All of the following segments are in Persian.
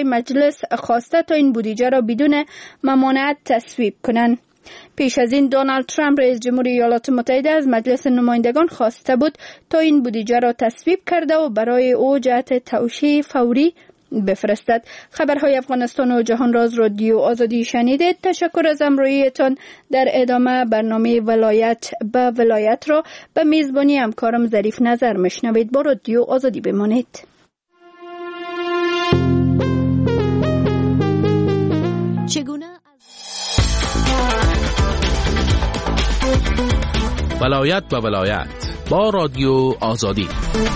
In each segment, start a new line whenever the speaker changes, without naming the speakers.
مجلس خواسته تا این بودجه را بدون ممانعت تصویب کنند. پیش از این دونالد ترامپ رئیس جمهور ایالات متحده از مجلس نمایندگان خواسته بود تا این بودجه را تصویب کرده و برای او جهت توشیح فوری بفرستد. خبرهای افغانستان و جهان راز رادیو آزادی شنیدید. تشکر از همراهیتان. در ادامه برنامه ولایت به ولایت را به میزبانی همکارم ظریف نظر میشنوید. با رادیو آزادی بمانید. چگونه
ولایت به ولایت با رادیو آزادی.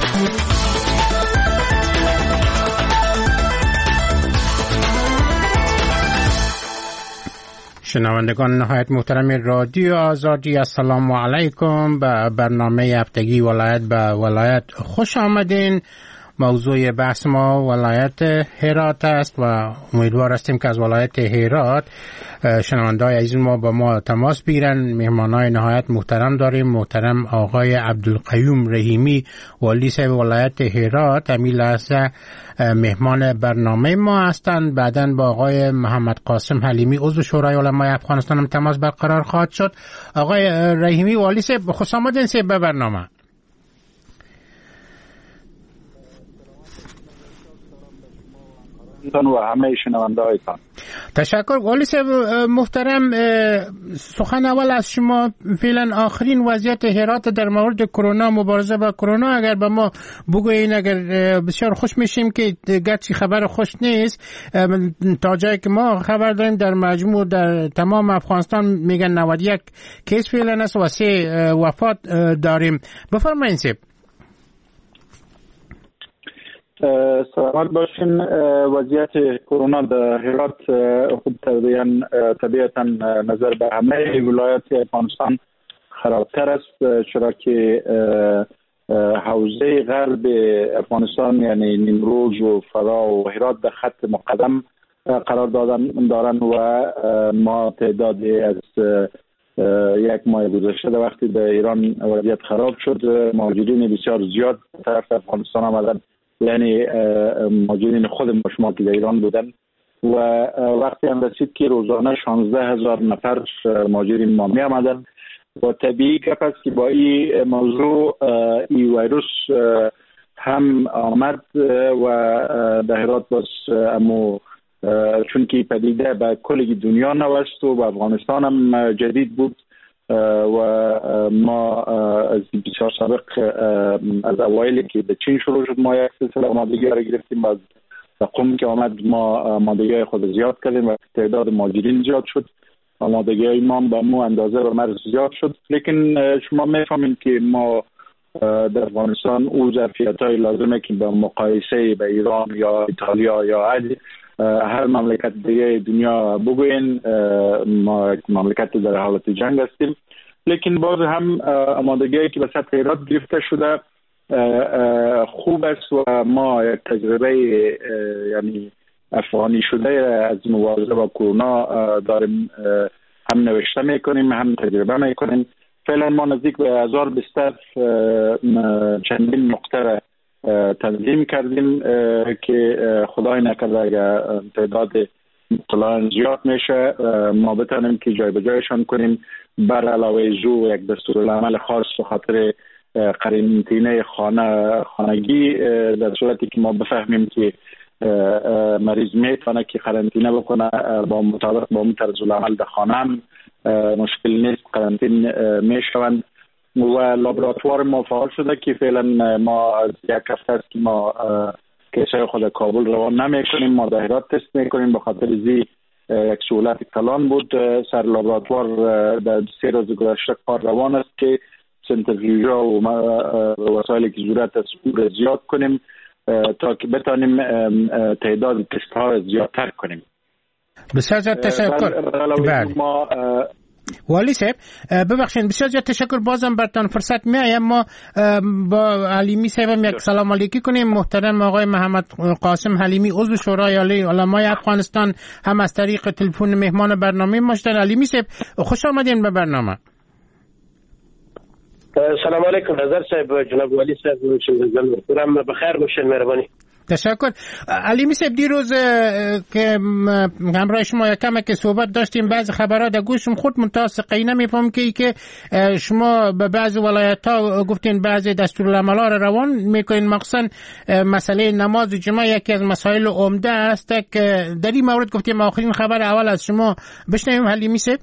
شنوندگان نهایت محترم رادیو آزادی، السلام علیکم. به برنامه هفتگی ولایت به ولایت خوش آمدین. موضوع بحث ما ولایت هرات است و امیدوار هستیم که از ولایت هرات شنونده‌های عزیز ما با ما تماس بگیرن. مهمانای نهایت محترم داریم. محترم آقای عبدالقیوم رحیمی والی صاحب ولایت هرات همین لحظه مهمان برنامه ما هستند. بعداً با آقای محمد قاسم حلیمی عضو شورای علمای افغانستان هم تماس برقرار خواهد شد. آقای رحیمی والی صاحب خوش آمدین به برنامه.
و همه شنونده‌هایتان
تشکر. والی صاحب محترم، سخن اول از شما فعلا آخرین وضعیت هرات در مورد کرونا، مبارزه با کرونا اگر به ما بگویین، اگر بسیار خوش میشیم که گرچه خبر خوش نیست تا جایی که ما خبر داریم در مجموع در تمام افغانستان میگن 91 کیس فعلا است و 3 وفات داریم. بفرمایید صاحب.
سلامت باشین. وضعیت کرونا در هرات خود طبیعتا نظر به همه ولایات افغانستان خرابتر است، چرا که حوزه غرب افغانستان یعنی نیمروز و فرا و هرات در خط مقدم قرار دارند و ما تعدادی از یک ماه گذشته وقتی در ایران وضعیت خراب شد مهاجرین بسیار زیاد طرف افغانستان آمدن، یعنی مهاجرین خود ما شما که در ایران بودن و وقتی هم رسید که روزانه 16,000 نفر مهاجرین ما می آمدن و طبیعی گپ است که با این موضوع این ویروس هم آمد و در هرات باز امو چون که پدیده به کل دنیا نوشت و به افغانستان هم جدید بود و ما از بسیار سابق از اوایلی که به چین شروع شد ما یک سلسله آمادگی را گرفتیم. از قم که آمد ما آمادگی خود زیاد کردیم و تعداد مهاجرین زیاد شد، آمادگی ما به مو اندازه و مرز زیاد شد. لیکن شما میفهمید که ما در افغانستان او ظرفیت‌های لازمه که به مقایسه به ایران یا ایتالیا یا هر مملکت دیگه دنیا بگوین ما مملکت در حالت جنگ هستیم، لیکن باز هم آمادگی که به سطح هرات گرفته شده خوب است و ما یک تجربه یعنی افغانی شده از مبارزه با کرونا داریم، هم نوشته میکنیم هم تجربه میکنیم. فعلا ما نزدیک به 1000 بستر چندین نقطه تنظیم کردیم که خدای نکرده اگر تعداد مبتلایان زیاد میشه ما بتونیم که جای به جایشان کنیم. بر علاوه زو یک دستورالعمل خاص به خاطر قرنطینه خانگی در صورتی که ما بفهمیم که مریض میتونه که قرنطینه بکنه با مطابق با اون طرزالعمل در خانه مشکل نیست، قرنطین میشوند و لابراتوار ما فعال شده که فعلا ما از یک هفته است که ما کیسای خود کابل روان نمی کنیم، ما در هرات تست میکنیم. به خاطر زی یک سهولت کلان بود سر لابراتوار در 3 روز گذشته کار روان است که سنتریفیوژا و وسایلی که ضرورت است او زیاد کنیم تا که بتانیم تعداد تست ها زیادتر کنیم.
بسیار تشکر. ما والی صاحب ببخشید بسیار زیاد تشکر. بازم برتان فرصت میایم ما با حلیمی صاحب یک سلام علیکی کنیم. محترم آقای محمد قاسم حلیمی عضو شورای علمای افغانستان هم از طریق تلفن مهمان برنامه ما شدن. حلیمی صاحب خوش آمدین به برنامه.
سلام علیکم نظر صاحب، جناب والی صاحب، محترم بخیر باشین. مهربانی.
تشکر. علیمی صاحب دیروز که همراه شما یکم که صحبت داشتیم بعض خبرات در گوشم خود منتاسقی نمیفهم که شما به بعض ولایت ها گفتین بعضی دستورالعمل‌ها را روان میکنین، مخصوصا مسئله نماز جمعه یکی از مسائل عمده است که در این مورد گفتیم. آخرین خبر اول از شما بشنویم علیمی صاحب.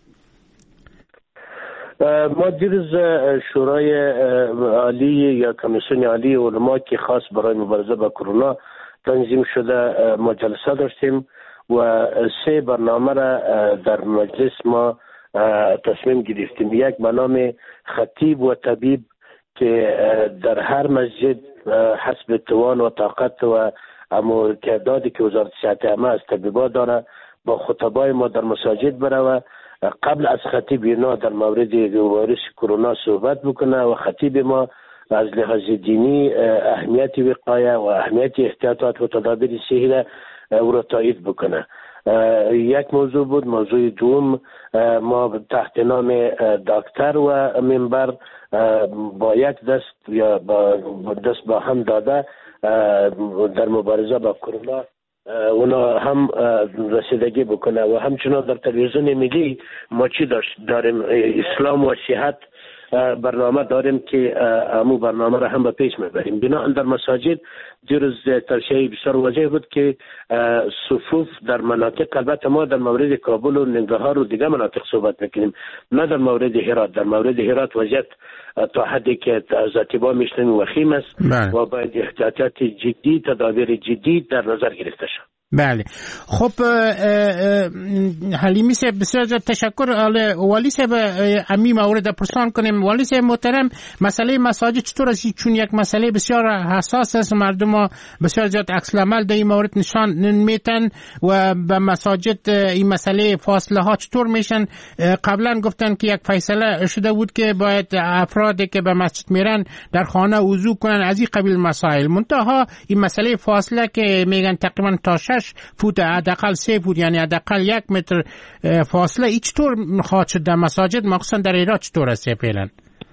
ما دیروز شورای عالی یا کمیسیون عالی علما که خاص برای مبارزه با کرونا تنظیم شده ما جلسه داشتیم و 3 برنامه را در مجلس ما تصمیم گرفتیم. یک به نام خطیب و طبیب که در هر مسجد حسب توان و طاقت و تعدادی که وزارت صحت عامه از طبیبا داره با خطبای ما در مساجد بره قبل از خطیب اینا در مورد ویروس کرونا صحبت بکنه و خطیب ما از لحاظ دینی اهمیت وقایه و اهمیت احتیاطات و تدابیر صحی را او را تایید بکنه. یک موضوع بود. موضوع دوم ما تحت نام دکتر و منبر با یک دست یا با دست با هم داده در مبارزه با کرونا اونا هم رسیدگی بکنه و همچنان در تلویزیون ملی ما چی داریم اسلام و صحت برنامه داریم که امو برنامه را هم به پیش میبریم. بنابراین در مساجد دیروز توصیه بسیار واضح بود که صفوف در مناطق، البته ما در مورد کابل و ننگرهار و دیگه مناطق صحبت میکنیم نه در مورد هرات. در مورد هرات وضعیت تا حدی که از اتباع میشنیم وخیم است و باید احتیاطات جدی، تدابیر جدی در نظر گرفته شد.
بله. خب حلیمی صاحب بسیار تشکر. والی صاحب امی مورد پرسان کنیم. والی صاحب محترم، مسئله مساجد چطور است؟ چون یک مسئله بسیار حساس است، مردم ها بسیار زیاد عکس العمل در این مورد نشان میتن و به مساجد این مسئله فاصله ها چطور میشن؟ قبلا گفتن که یک فیصله شده بود که باید افرادی که به مسجد میرن در خانه وضو کنن، از این قبیل مسائل. منتها این مسئله فاصله که میگن تقریبا تا 6 فوت، حداقل 3 فوت، یعنی حداقل 1 متر فاصله، این چطور خواهد شد در مساجد، مخصوصا در ایران چطور است فعلا؟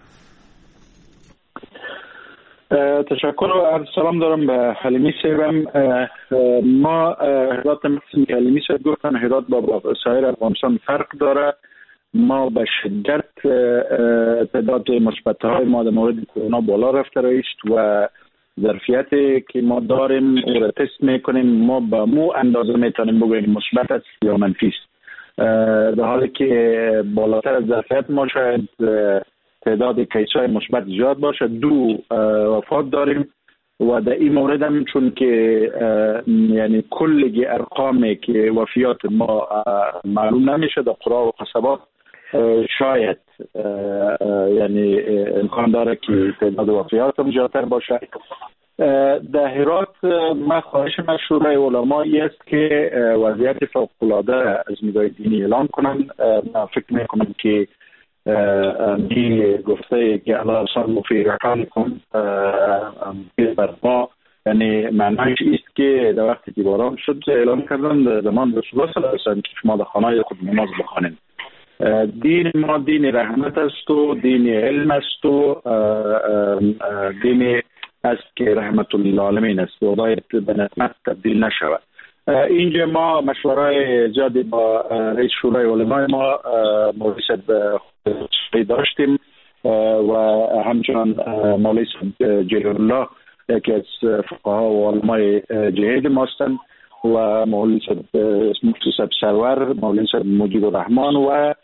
تشکر و عرض سلام دارم به حلیمی صاحبم. ما هرات مثل که حلیمی صاحب گفتن هرات با سایر افغانستان فرق داره. ما به شدت تعداد مثبت‌های ما در مورد کرونا بالا رفته است و ظرفیتی که ما داریم او را تست میکنیم. ما با مو اندازه میتونیم بگوییم مثبت است یا منفی است، در حالی که بالاتر از ظرفیت ما شاید تعداد کیس‌های مثبت زیاد باشه. 2 وفات داریم و در این مورد هم چون که یعنی کل ارقامی که وفیات ما معلوم نمیشه در قرى و قصبات، شاید یعنی امکان داره که تعداد وفیات هم زیادتر باشه. در هرات ما خواهش من شورای علمایی است که وضعیت فوق‌العاده از نگاه دینی اعلان کنن. من فکر میکنم که این گفته که الله صلوا فی رحالکم بر ما، یعنی معنیش است که در وقتی که باران شد اعلان کردن در زمان رسول الله صلی الله علیه و آله که شما در خانه خود نماز بخوانید. دین ما دین رحمت است و دین علم است و دین است که رحمت للعالمین است و باید به نعمت تبدیل نشود. اینجا ما مشوره زیادی با رئیس شورای علمای ما مولوی صاحب داشتیم و همچنان مولوی صاحب جلیل الله یکی از فقها و علمای جهاد ما هستند و مولوی صاحب مفتی صاحب سرور، مولوی صاحب مجید الرحمن و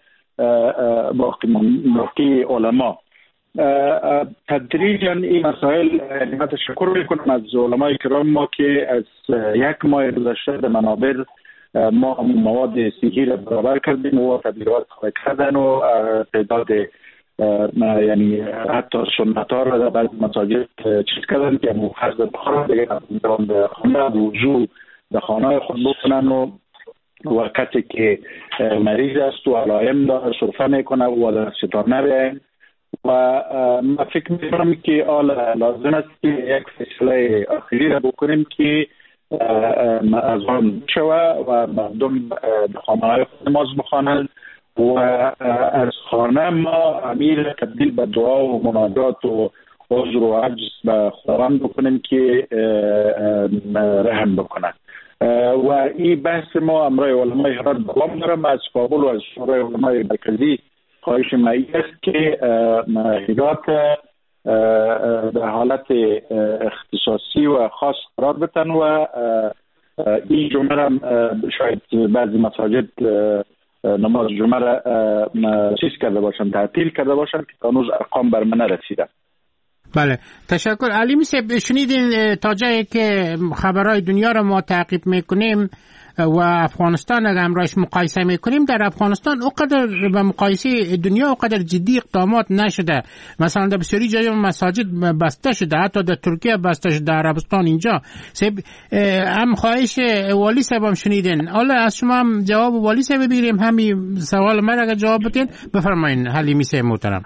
باقی علما. تدریجا این مسائل من تشکر میکنم از علمای کرام ما که از 1 ماه گذشته در منابر ما مواد صحی را برابر کردیم و تبلیغات کردن و تعداد یعنی حتی سنت ها را در بعض مساجد چیز کردن که مخصص بخورن دیگه در خانه وضو در خانه خود بکنن و وقتی که مریض است و علائم داره سرفه میکنه و در ستانه بیاین و من فکر میکنم که لازم است که یک فیصله آخری را بکنیم که از آن شوه و مردم در خانه های خود نماز بخوانند و از خانه ما امیر تبدیل به دعا و مناجات و عذر و عجز به خداوند بکنیم که رحم بکنه. و این بحث ما امروز علمای هرات دوام دارم. از کابل و از شورای علمای مرکزی خواهش من است که هرات در حالت اختصاصی و خاص قرار بتن و این جمعه را شاید بعضی مساجد نماز جمعه را چیز کرده باشن، تعطیل کرده باشن که هنوز ارقام بر من نرسیده.
بله، تشکر. علی میسه، شنیدین تا جایی که خبرهای دنیا را ما تعقیب میکنیم و افغانستان اگر همراهش مقایسه میکنیم، در افغانستان اونقدر به مقایسه دنیا اونقدر جدی اقدامات نشده. مثلا در بسیاری جای مساجد بسته شده، حتی در ترکیه بسته شده، در عربستان اینجا. هم خواهش والی صاحب هم شنیدین، حالا از شما هم جواب والی صاحب بگیریم، همین سوال من اگر جواب بدین بفرمایین. علی میسه محترم.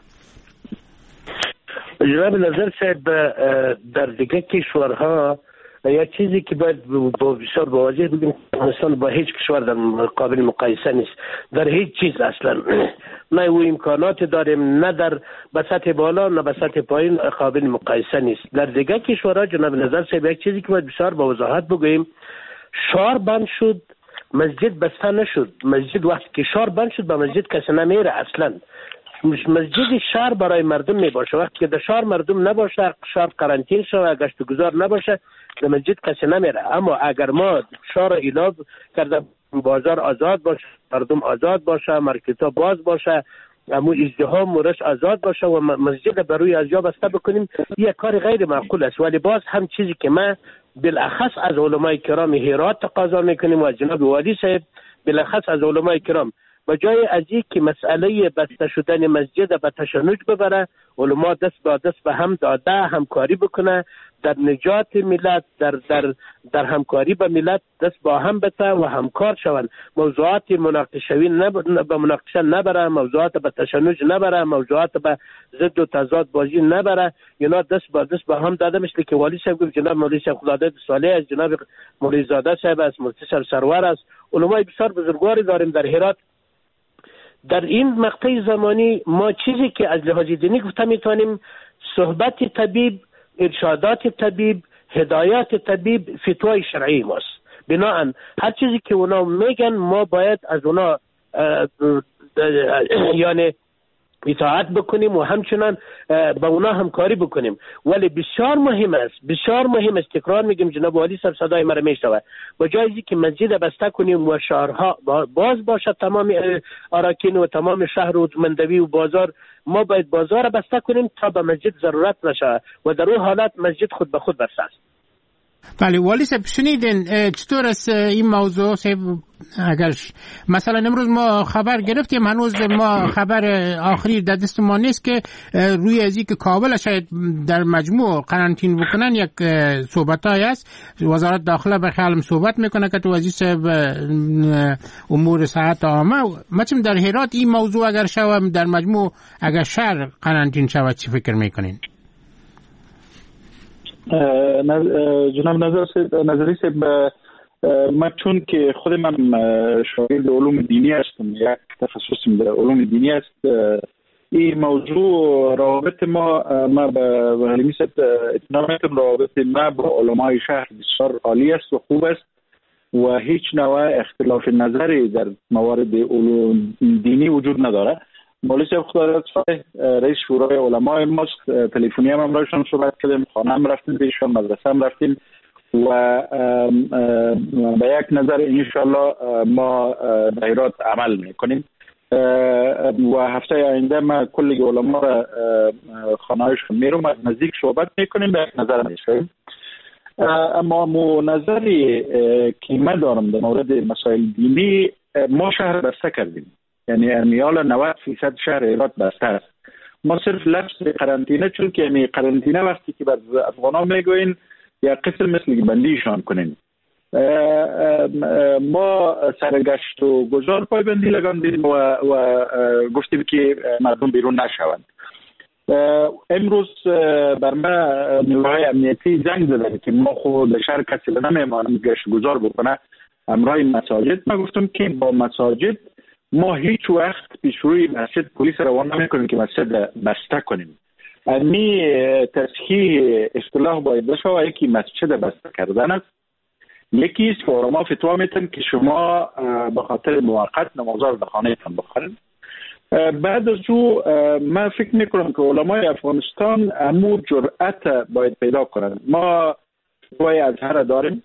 جناب نظر صاحب، در دیگه کشورها یا چیزی که باید با بسیار واضح بگیم، افغانستان با هیچ کشور در قابل مقایسه نیست در هیچ چیز اصلا. نه او امکانات داریم، نه در به سطح بالا نه به سطح پایین قابل مقایسه نیست. در دیگه کشورها جناب نظر صاحب یک چیزی که باید بسیار با وضاحت بگوییم، شهر بند شد، مسجد بسته نشد. مسجد وقتی که شهر بند شد به مسجد کسی نمیره اصلا. مسجد شهر برای مردم می باشه. وقتی که در شهر مردم نباشه، شهر قرنطین شده، گشت و گذار نباشه، در مسجد کسی نمیره. اما اگر ما شهر اعلام کرده بازار آزاد باشه، مردم آزاد باشه، مارکت‌ها باز باشه، امو ازدحام مورش آزاد باشه و مسجد بروی از جا بسته بکنیم، یک کار غیر معقول است. ولی باز هم چیزی که ما بالاخص از علمای کرام هرات تقاضا میکنیم و از جناب والی صاحب بالاخص از علمای کرام، به جای از این که مسئله بسته شدن مسجد به تشنج ببره، علما دست به هم داده همکاری بکنه، در نجات ملت، در همکاری با ملت دست با هم بته و همکار شوند. موضوعات مناقشوی به مناقشه نبره، موضوعات به تشنج نبره، موضوعات به ضد و تضاد بازی نبره. اینا دست با هم داده، مثل که والی صاحب گفت، جناب مولوی صاحب خداداد صالح از جناب مولوی زاده صاحب از مفتی سرور است، علمای بسیار بزرگواری داریم در هرات. در این مقطع زمانی ما چیزی که از لحاظ دینی گفته میتونیم، صحبت طبیب، ارشادات طبیب، هدایات طبیب، فتوای شرعی ماست. بناهن هر چیزی که اونا میگن ما باید از اونا یعنی اطاعت بکنیم و همچنان با اونا همکاری بکنیم. ولی بسیار مهم است تکرار میگم، جناب والی صاحب صدای مرا میشنوه، با جایزی که مسجد بسته کنیم و شهرها باز باشه، تمام اراکین و تمام شهر و مندوی و بازار، ما باید بازار بسته کنیم تا به مسجد ضرورت نشه و در اون حالت مسجد خود به خود بسته است.
بله والی صاحب، شنیدین چطور است این موضوع؟ اگر مثلا امروز ما خبر گرفتیم، هنوز ما خبر آخری در دست ما نیست که روی از اینکه کابل شاید در مجموع قرنطین بکنن، یک صحبتایی است. وزارت داخله به خیالم صحبت میکنه که تو وزیر امور صحت عامه، مثلا در هرات این موضوع اگر شوم در مجموع اگر شهر قرنطین شود چی فکر میکنین؟
جناب نظری صاحب، من چون که خود من شاگرد علوم دینی هستم، یک تخصصم در علوم دینی است، این موضوع روابط ما به حلیمی صاحب اطمینان میتونم، روابط ما با علمای شهر بسیار عالی است و خوب است و هیچ نوع اختلاف نظری در موارد علوم دینی وجود نداره. مولوی صاحب خداداد صالح رئیس شورای علمای ماست، تلفنی هم امروزشان صحبت کردیم، خانه هم رفتیم بهشان، مدرسه هم رفتیم و به یک نظر انشالله ما در هرات عمل میکنیم و هفته آینده ما کل علما را خانه‌هایشون میرم، از نزدیک صحبت میکنیم، به یک نظر میشیم. اما نظری که من دارم در مورد مسائل دینی، ما شهر بسته کردیم، یعنی امیال 90% شهر هرات بسته است. ما صرف لفظ قرنطینه، چون که یعنی قرنطینه وقتی که بر افغانا میگوین یا قسم مثل بندیشان کنین، ما سرگشت و گذار پایبندی لگاندیم و گفتیم که مردم بیرون نشوند. امروز بر ما نیروهای امنیتی زنگ زدن که ما خود شهر کسی نمیمانم گشت گذار بکنه امرای مساجد. ما گفتم که با مساجد ما هیچ وقت پیش روی مسجد پلیس روان نمی کنیم که مسجد بسته کنیم. امی تصحیح اصطلاح باید بشه. یکی مسجد بسته کردن است، یکی است که علما فتوا میتن که شما به خاطر موقت نمازها در خانه‌تان بخوانید. بعد از او من فکر میکنم که علمای افغانستان امو جرأت باید پیدا کنند. ما فتوای ازهر داریم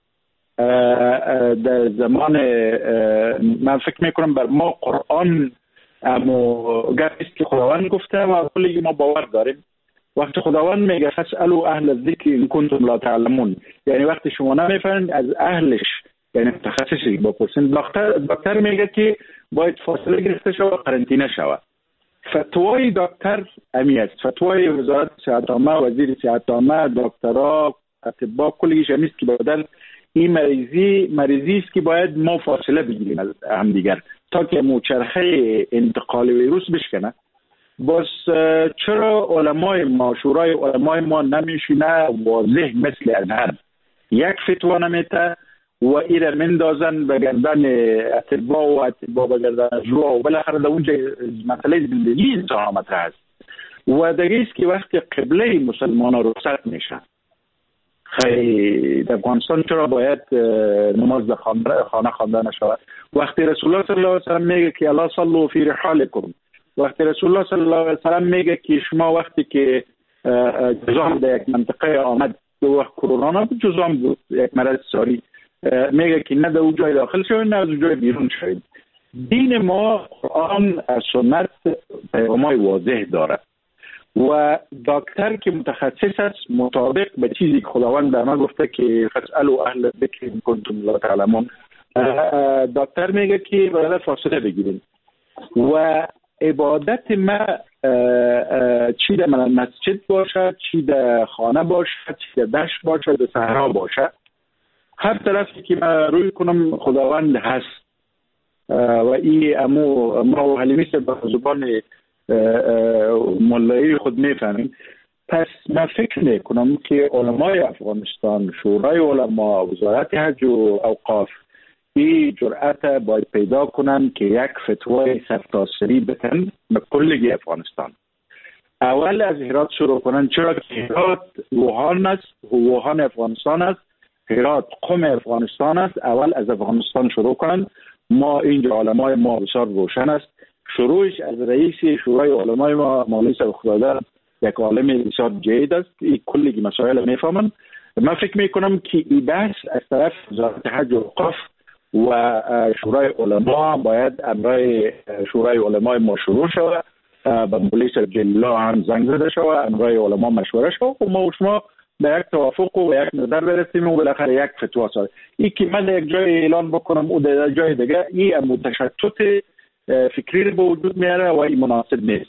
در زمان، من فکر میکنم بر ما قرآن امو گفت که خداوند گفته و کلی ما باور داریم. وقتی خداوند میگه فاسالوا اهل الذکر ان کنتم لا تعلمون، یعنی وقتی شما نمیفهمید از اهلش، یعنی متخصصی بپرسید. دکتر میگه که باید فاصله گرفته شود، قرنطینه شود. فتوای دکتر امی است، فتوای وزارت صحت عامه، وزیر صحت عامه، دکترها، اطباء، کلیش امیست که بدل این مریضی است که باید ما فاصله بگیریم از هم دیگر تا که چرخه انتقال ویروس بشکنه. بس چرا علمای ما، شورای علمای ما نمیشینه واضح مثل ازهر یک فتوا نمیته و ایره مندازن به گردن اطباء و اطباء به گردن جوا و بالاخره در اونجا مسئله زندگی انسان مطرح است. و دیگه است که وقتی قبله مسلمان ها رخصت میشه، در افغانستان چرا باید نماز در خانه خوانده نشود؟ وقتی رسول الله صلی الله علیه و سلم میگه که الا صلوا فی رحالکم، وقتی رسول الله صلی الله علیه و سلم میگه که شما وقتی که جزام در یک منطقه آمد، دو وقت کرونا نبود، جزام بود یک مرض ساری، میگه که نه در اون جای داخل شوید نه از اون جای بیرون شوید. دین ما قرآن سنت پیغامای واضح داره و دکتر که متخصص است مطابق به چیزی که خداوند در ما گفته که فاسالوا اهل الذکر ان کنتم لا تعلمون، دکتر میگه که باید فاصله بگیریم. و عبادت ما چی در مسجد باشه، چی در خانه باشه، چی در دشت باشه، در صحرا باشه، هر طرفی که من روی کنم خداوند هست. و این امو ما حلیمی به زبان ملایی خود میفهمیم. پس من فکر میکنم که علمای افغانستان، شورای علما، وزارت حج و اوقاف این جرأت باید پیدا کنن که یک فتوای سرتاسری بتن به کل افغانستان. اول از هرات شروع کنن، چرا که هرات ووهان است، ووهان افغانستان است، هرات قم افغانستان است. اول از افغانستان شروع کنن. ما اینجا علمای ما بسیار روشن است. شروعش از رئیس شورای علمای ما مولوی صاحب خداداد، یک عالم بسیار جید است، این کلی مسائل میفهمن. من فکر میکنم که این بحث از طرف وزارت حج و اوقاف و شورای علما باید امرای شورای علمای ما شروع شود، به مولوی صاحب جلیلا هم زنگ زده شود، امرای علما مشوره شود و ما و شما به یک توافق و یک نظر برسیم و بالاخره یک فتوا صادر. این که من یک جای اعلان بکنم و در جای دیگه این متشتت فکری رو به وجود میاره و این مناسب نیست.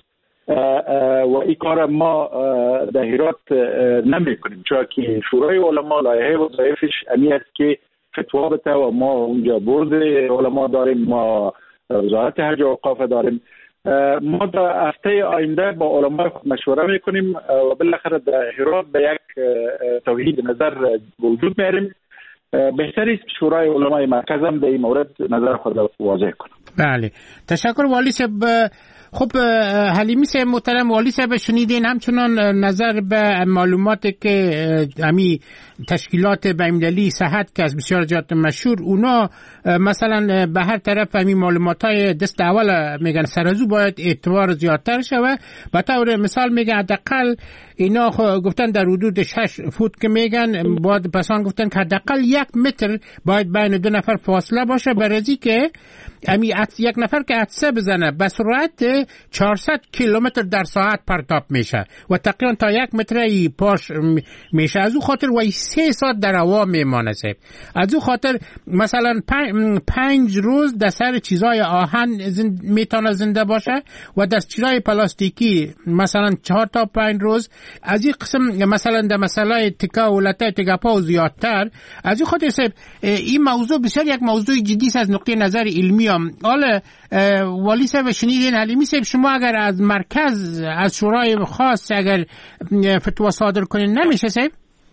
و این کار ما در هرات نمی کنیم، چرا که شورای علما لایحه وظایفش امی است که فتوا بده و ما اونجا برد علما داریم، ما وزارت حج و اوقاف داریم. ما در هفته آینده با علما مشوره میکنیم و بالاخره در هرات به یک توحید نظر وجود میاریم. بهتر است شورای علمای مرکز هم در این مورد نظر خود واضح کنه.
بله، تشکر والی صاحب. خب حلیمی صاحب محترم، والی صاحب شنیدین همچنان نظر به معلوماتی که امی تشکیلات بین‌المللی صحت که از بسیار جهات مشهور اونا مثلا به هر طرف امی معلوماتای دست اول میگن سرازو باید اعتبار زیادتر شوه. به طور مثال میگه حداقل اینا گفتن در حدود 6 فوت که میگن، باید پسان گفتن که حداقل 1 متر باید بین دو نفر فاصله باشه، برای که امی یک نفر که عطسه بزنه به سرعت 400 کیلومتر در ساعت پرتاب میشه و تقریبا تا 1 متر ای پاش میشه. از او خاطر و 3 ساعت در هوا میمانه صاحب. از او خاطر مثلا 5 روز در سر چیزای آهن میتونه زنده باشه و در چیزای پلاستیکی مثلا 4 تا 5 روز. از این قسم مثلا در مسئله تکا و لطه تکاپا و زیادتر. از این خاطر صاحب این موضوع بسیار یک موضوع جدی است از نقطه نظر علمی هم. حالا والی صاحب شنیدین، حلیمی صاحب شما اگر از مرکز از شورای خاص اگر فتوا صادر کنین نمیشه صاحب؟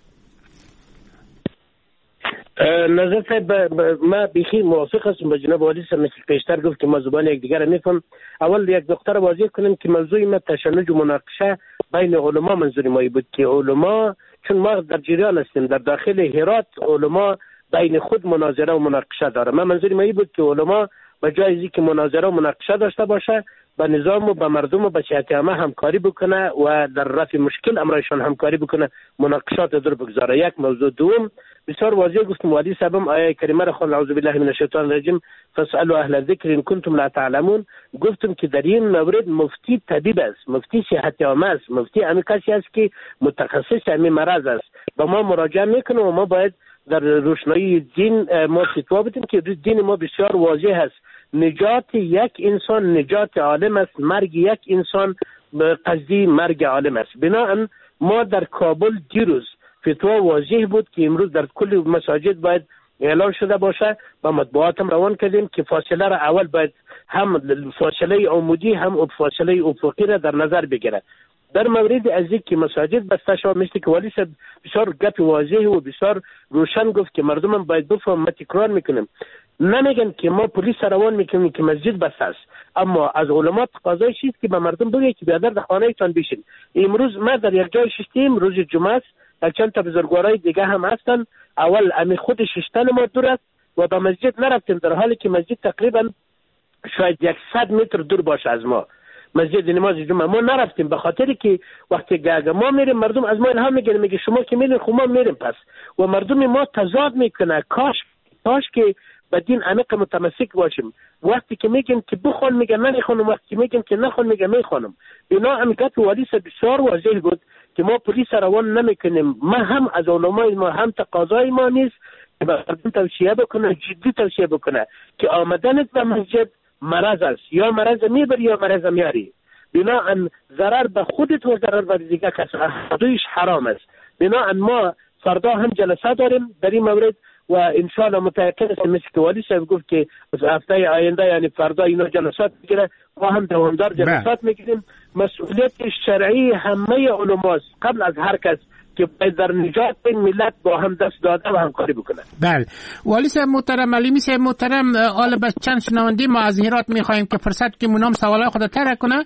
نظر صاحب ما بیخی موافق هستم با جناب والی صاحب. مثل پیشتر گفت که ما زبان یکدیگر میفهم. اول یک نکته واضح کنیم که موضوع ما تشنج و مناقشه بین علما منظور ما بود که علما، چون ما در جریان هستیم در داخل هرات، علما بین خود مناظره و مناقشه داره. من منظور ما بود که علما به جای اینکه مناظره و مناقشه داشته باشه، با نظام و با مردم و با صحت عامه همکاری بکنه و در رفع مشکل امرایشان همکاری بکنه، مناقشات در بگذاره. یک موضوع. دوم، بسیار واضح گفتم والی صاحبم آیه کریمه را خوان، اعوذ بالله من الشیطان الرجیم، فاسالوا اهل الذکر ان کنتم لا تعلمون. گفتم که در این مورد مفتی طبیب است، مفتی صحت عامه است، مفتی همین کسی است که متخصص همین مرض است. با ما مراجعه میکنه و ما باید در روشنایی دین ما فتوا بدیم که دین ما بسیار واضح است. نجات یک انسان نجات عالم است، مرگ یک انسان قصدی مرگ عالم است. بنابراین ما در کابل دیروز فتوا واضح بود که امروز در کل مساجد باید اعلان شده باشه. با مطبوعات هم روان کردیم که فاصله را اول باید هم فاصله عمودی هم فاصله افقی را در نظر بگیره. در مورد از اینکه مساجد بسته شد، مثل که والی صاحب بسیار گپ واضح و بسیار روشن گفت که مردم هم باید بفهم. ما تکرار میکنیم، نمیگن که ما پلیس روان میکنیم که مسجد بسته است، اما از علما تقاضای چیست که به مردم بگه که بیادر در خانه تان بشین. امروز ما در یک جای شستیم، روز جمعه است، یک چند تا بزرگوارای دیگه هم هستن. اول امی خود ششتن ما دور است و به مسجد نرفتیم، در حالی که مسجد تقریبا شاید 100 متر دور باشه از ما. مسجد نماز جمعه ما نرفتیم به خاطر که وقتی گاگا ما میریم مردم از ما الهام میگیره، میگه شما که میرین خب ما میریم پس، و مردم ما تضاد میکنه. کاش که به دین عمیق متمسک باشیم. وقتی که میگیم که بخون میگه نمیخونم، وقتی میگیم که نخون میگه میخونم. بنا امکانات والی بسیار واضح بود که ما پلیس روان نمیکنیم. ما هم از علمای ما هم تقاضای ما نیست که به مردم توصیه بکنه، جدی توصیه بکنه که آمدنت به مسجد مرض است، یا مرض میبری یا مرض میاری. بناهن ضرر به خودت و ضرر به دیگه کس، دویش حرام است. بناهن ما فردا هم جلسه داریم در این مورد و ان شاء الله متأکد هستم مثل که والی صاحب گفت که هفته آینده یعنی فردا اینا جلسات میگیره، ما هم دوامدار جلسات میگیریم. مسئولیت شرعی همه علماست قبل از هر کس که در نجات ملت با هم دست داده و همکاری بکنه.
بله والی صاحب محترم، علیمی صاحب محترم، حالا بس چند شنونده ما از هرات میخوایم که فرصت که منام سوالای خود ترک کنه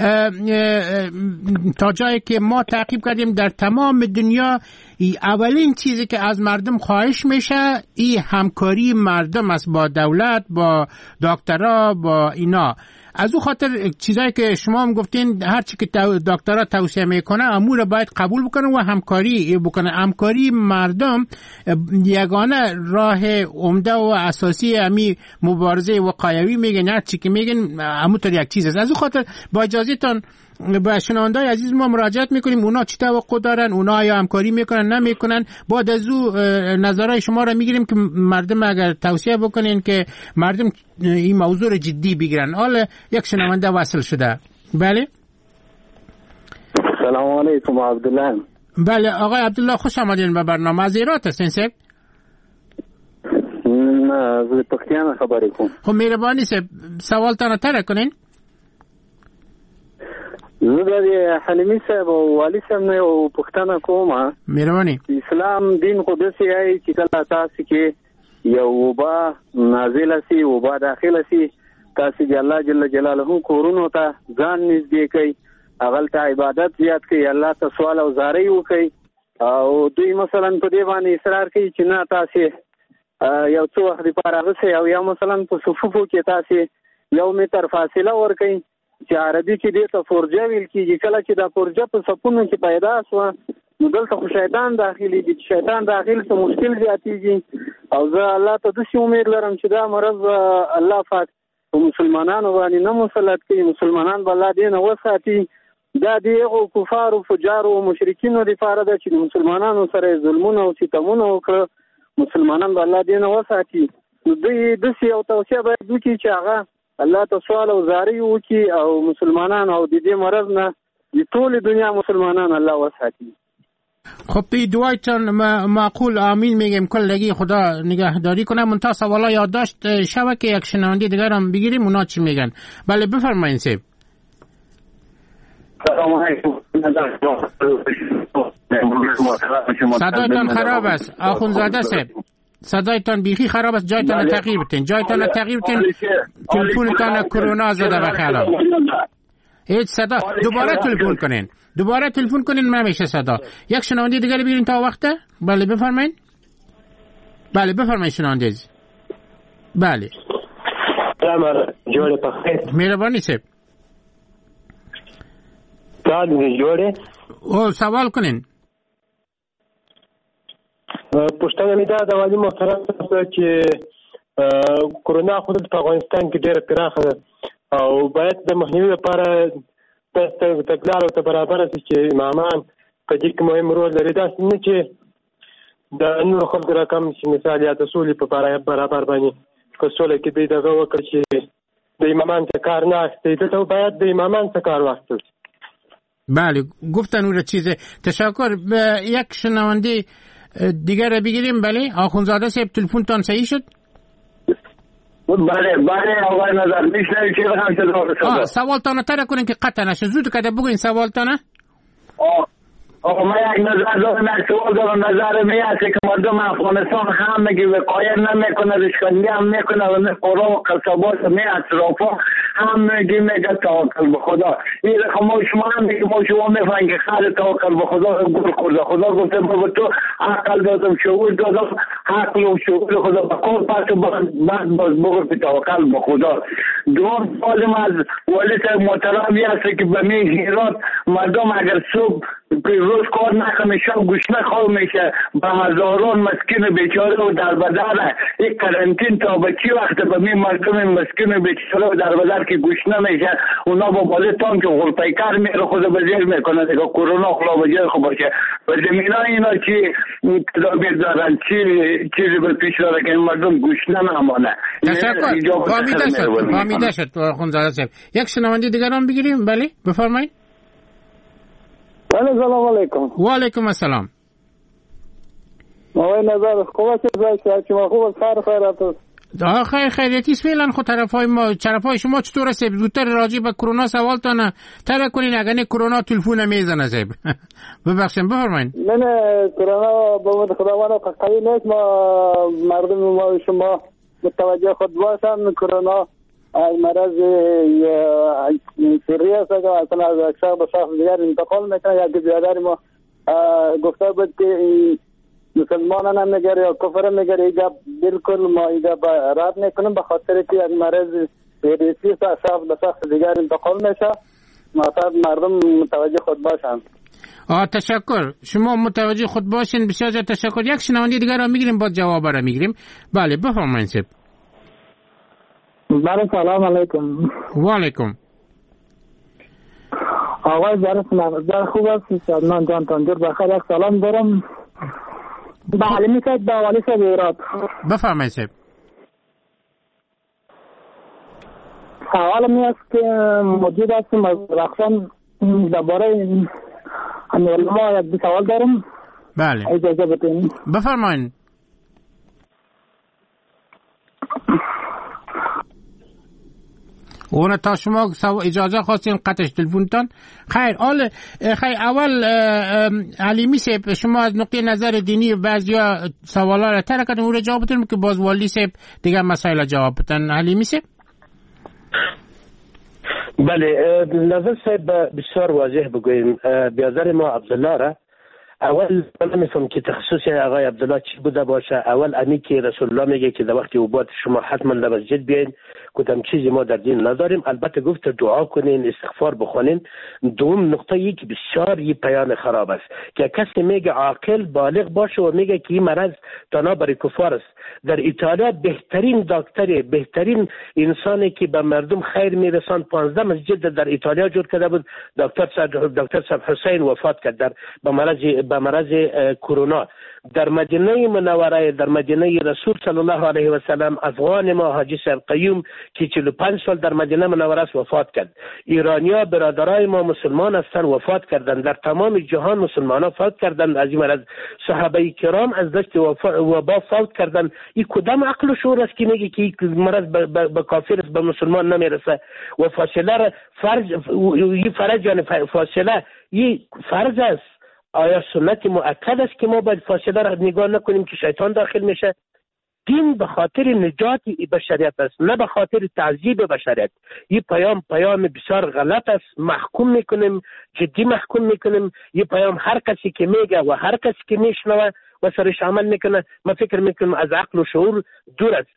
تا جایی که ما تعقیب کردیم در تمام دنیا اولین چیزی که از مردم خواهش میشه این همکاری مردم است با دولت، با دکترها، با اینا. از او خاطر چیزایی که شما هم گفتین هر چی که دکترها توصیه میکنه امور باید قبول بکنه و همکاری بکنه. همکاری مردم یگانه راه عمده و اساسی امی مبارزه وقایوی میگن، هر چی که میگن همونطور یک چیز است. از او خاطر با اجازهتون به شنوندای عزیز ما مراجعت میکنیم، اونا چی توقع دارن، اونا یا همکاری میکنن نمیکنن. بعد از او نظرهای شما را میگیریم که مردم اگر توصیه بکنین که مردم این موضوع رو جدی بگیرن. حالا یک شنونده وصل شده. بله
سلام علیکم عبدالله.
بله آقای عبدالله خوش آمدین به برنامه. از ایرات هستین سب؟
نه از پختیان خبری کن.
خب مهربانی سب سوال تانه تره کنین.
زه د حلیمي صاحب او والي صاحب نه یو پوښتنه کوم.
مهرباني.
اسلام دین خو داسې دی چې کله تاسو کې یو وبا نازله سي، وبا داخله سي، تاسو د الله جل جلاله کورونو ته ځان نږدې کوي، هغلته عبادت زیات کوي، الله ته سوال او زاری وکړي، او دوی مثلا په دې باندې اصرار کوي چې نه تاسو یو څو وخت لپاره غوسه او یا مثلا په صفوفو کې تاسو یو متر فاصله ورکړي چې عربي کې دې ته فرجه ویل کېږي. کله چې دا فرجه په صفونو کې پیدا شوه نو دلته خو شیطان داخليږي، چې شیطان داخل ته مشکل زیاتېږي. او زه الله ته داسې امید لرم چې دا مرض الله پاک په مسلمانانو باندې نه مسلط کوي، مسلمانان به الله دې نه وساتي. دا د هغو کفارو فجارو او مشرکینو دپاره ده چې د مسلمانانو سره ظلمونه او ستمونه وکړه، مسلمانان به الله دې نه وساتي. نو دوی داسې یو توصیه باید وکړي چې هغه الله ته سوال او زاری وکي او مسلمانان او د دې مرض نه د ټول دنیا مسلمانان الله وساتي.
خب پی دوایتان معقول آمین میگیم کلگی خدا نگهداری کنه. منتها سوالا یادداشت شوه که یک شنونده دیگر هم بگیریم اونا چی میگن. بله بفرمایید سیب. صدایتان خراب است آخونزاده سیب، صدایتان بیخی خراب است، جایتان تغییر بتین، جایتان تغییر بتین، تلفونتان کرونا زده بخیالم. هیچ صدا دوباره تلفون کنین، دوباره تلفن کنین نمیشه صدا. یک شنونده دیگه بگیرین تا وقته. بله بفرمایید. بله بفرمایید شنونده عزیز. بله
سلام جوړه په خیر.
مهرباني صاحب.
کار دې جوړه.
او سوال کنین.
پښتنه مې دا والی محترم چې کورونا خود په افغانستان کې ډېر پراخه ده او باید د مخنیوي لپاره تګلار او برابر شي چې امامان په دې کې مهم رول لري. دا نه چې د نور خلکو رقم چې مثال یا د سولې په برابر باندې که سوله کې به دغه وکړي چې د امامان څخه کار نه اخیستی ته باید د امامان څخه کار واخیستل.
بله گفتن اون چیزه. تشکر. یک شنونده دیگر رو بگیریم. بله آخونزاده صاحب تلفنتان صحیح شد؟
بله آقای نظر میشنوی چی بخوام شد؟
سوال تانه تره کنین که قطع نشه. زود کده بگوین سوال تانه.
آقا من یک نظر دارم، یک سوال دارم. نظر می هست که مردم افغانستان همگی وقایت نمیکنه، ریشکندی هم میکنه و قرآن و قصابات می اطرافا همگی میگه توکل به خدا. این رقم شما هم میگه ما شما میفهمین که خیلی توکل به خدا گل کرده. خدا گفته به تو عقل دادم، شعور دادم، عقل و شعور خدا بکن پس بعد بگو که توکل به خدا. دوم سوالم از ولی صاحب محترمی هست که به می هیرات مردم اگر صبح روز کار نکنه شب گوشنه خواه میشه به هزاران مسکین بیچاره و دربدر. یک کرنتین تا به چی وقت به می مردم مسکین بیچاره و دربدر که گوشنه میشه اونا با بالی تان که غلطیکر میره خود به زیر میکنه دیگه کرونا خلا به جای خوب باشه. و زمینه اینا چی تدابیر دارن چیزی به پیش داره که این مردم گوشنه نمانه.
تشکر. فامیده شد خونزاده صاحب. یک شنونده دیگران بگیریم. بله بفرمایید.
سلام علیکم.
و علیکم السلام.
آقای نظر خوب است؟ شما خوب است؟ خیر
خیریتیست فعلا. خود طرفای شما چطور است؟ زودتر راجع به کرونا سوال تانه تره کنین اگر نه کرونا تلفون میزنه صاحب. ببخشید بفرمایید.
نه کرونا با مد خداوند قوی نیست. ما مردم ما شما متوجه خود باشن کرونا مرض سری است که اصلا از شخص به شخص دیگر انتقال میکنه. یا که بیادر ما گفته بود که مسلمان هم میگره یا کفر میگره ایجا بالکل ما ایجا رد میکنیم به خاطر که یک مرض ویروسی است از شخص به شخص دیگر انتقال میشه. مردم متوجه خود باشن.
تشکر. شما متوجه خود باشین. بسیار تشکر. یک شنونده دیگر را میگیریم بعد جواب را میگیریم. بله بفرمایید صاحب.
بله سلام علیکم.
و علیکم.
آقای در خوب است؟ من جان تنجور بخیر. یک سلام دارم به حلیمی صاحب به والی صاحب ایراد.
بفرمایید صاحب.
سوال می است که موجود هستیم از رخشان درباره علما یک سوال دارم.
بله
اجازه بدین.
بفرمایید. اون تا شما اجازه خواستین قطعش تلفنتان. خیر اول علیمی صاحب شما از نقطه نظر دینی بعضیا سوالا را طرح کردن او را جواب بدین که باز والی صاحب دیگه مسائل جواب بدن. علیمی صاحب.
بله نظر صاحب بسیار واضح بگویم. بیادر ما عبدالله را اول من نمیفهم که تخصص آقای عبدالله چی بوده باشه. اول امی که رسول الله میگه که در وقتی اوبات شما حتما در مسجد بیاین کدام چیزی ما در دین نداریم. البته گفت دعا کنین استغفار بخونین. دوم نقطه ای که بسیار یه پیام خراب است که کسی میگه عاقل بالغ باشه و میگه که این مرض تنها برای کفار است. در ایتالیا بهترین دکتر بهترین انسانی که به مردم خیر میرساند 15 مسجد در ایتالیا جور کرده بود. دکتر صاحب حسین وفات کرد به مرض کرونا. در مدینه منوره در مدینه رسول صلی الله علیه و سلم افغان ما حاجی صاحب قیوم که 45 سال در مدینه منوره است وفات کرد. ایرانیا برادرای ما مسلمان هستند وفات کردند. در تمام جهان مسلمانان فوت کردند از این مرض. صحابه کرام از دست وبا فوت کردند. این کدام عقل و شعور است که میگه که این مرض به کافر است به مسلمان نمیرسه و فاصله فرج یعنی فاصله این فرض است. آیا سنت مؤکد است که ما باید فاصله را نگاه نکنیم که شیطان داخل میشه؟ دین به خاطر نجات بشریت است، نه به خاطر تعذیب بشریت. این پیام بسیار غلط است. محکوم میکنیم، جدی محکوم میکنیم. این پیام هر کسی که میگه و هر کسی که میشنوه و سرش عمل میکنه، من فکر میکنم از عقل و شعور دور است.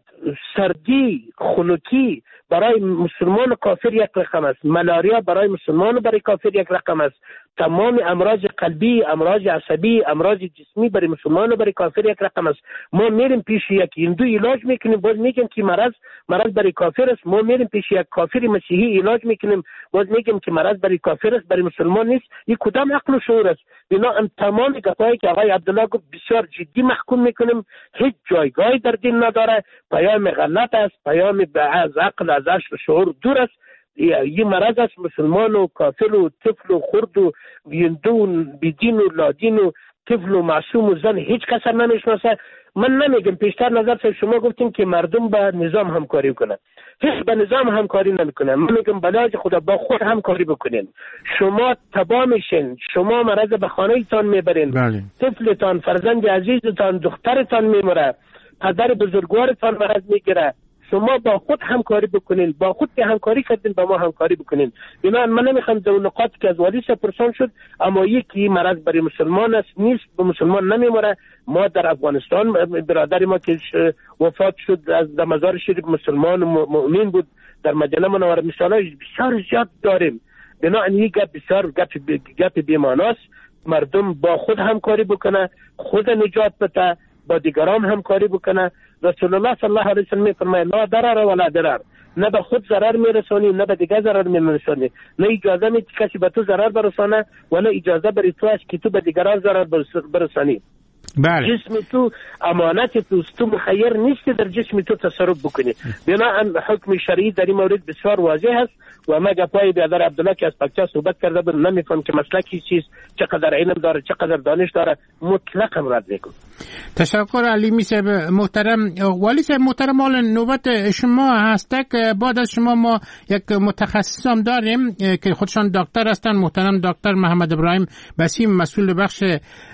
سردی، خنکی برای مسلمان کافر یک رقم است، ملاریا برای مسلمان برای کافر یک رقم است، تمام امراض قلبی، امراض عصبی، امراض جسمی برای مسلمان برای کافر یک رقم است. ما میریم پیش یک هندو علاج میکنیم، باز میگیم که مرض برای کافر است. ما میریم پیش یک کافر مسیحی علاج میکنیم، باز میگیم که مرض برای کافر است، برای مسلمان نیست. این کدام عقل و شعور است؟ بنا تمام گپایی که آقای عبدالله گفت بسیار جدی محکوم میکنیم، هیچ جایگاهی در دین نداره، پیام غلط است، پیام از عقل از شعور دور است. یه مرض است. مسلمان و کافر و طفل و خرد و هندو و بیدین و لادین و طفل و معصوم و زن هیچ کس نمیشناسه. من نمیگم، پیشتر نظر شما گفتیم که مردم با نظام همکاری کنن، هیچ با نظام همکاری نمیکنن. من میگم بلاج خدا با خود همکاری بکنین. شما تباه میشین، شما مرض به خانه تان میبرین، طفلتان، فرزند عزیزتان، دخترتان میمره، پدر بزرگوارتان مرض میگیره. شما با خود همکاری بکنین، با خود که همکاری کردین با ما همکاری بکنین. بنابراین من نمیخوام در نقاط که از والی پرسان شد، اما یکی مرض برای مسلمان است، نیست، به مسلمان نمیمره. ما در افغانستان برادر ما که وفات شد از مزار شریف مسلمان و مؤمن بود، در مدینه منوره مثالای بسیار زیاد داریم. بنابراین این گپ بسیار گپ بی‌معناست. مردم با خود همکاری بکنه، خود نجات بده، با دیگران همکاری بکنه. رسول الله صلی الله علیه و سلم میفرماید لا ضرر ولا ضرر، نه به خود ضرر میرسانی نه به دیگر ضرر میرسانی، نه اجازه میدی کسی به تو ضرر برسانه و نه اجازه برای تو است که تو به دیگران ضرر برسانی.
بله.
جسم تو امانت توست، تو مخیر نیستی در جسم تو تصرف بکنی. بنابراین حکم شرعی در این مورد بسیار واضح است و ما گپای برادر عبدالله که از پکچا صحبت کرده بود نمیفهم که مسلکی چیست، چقدر علم داره، چقدر دانش داره، مطلق رد میکنم.
تشکر علیمی صاحب محترم. والی صاحب محترم، حالا نوبت شما هست که بعد از شما ما یک متخصص هم داریم که خودشان دکتر هستن، محترم دکتر محمد ابراهیم بسیم، مسئول بخش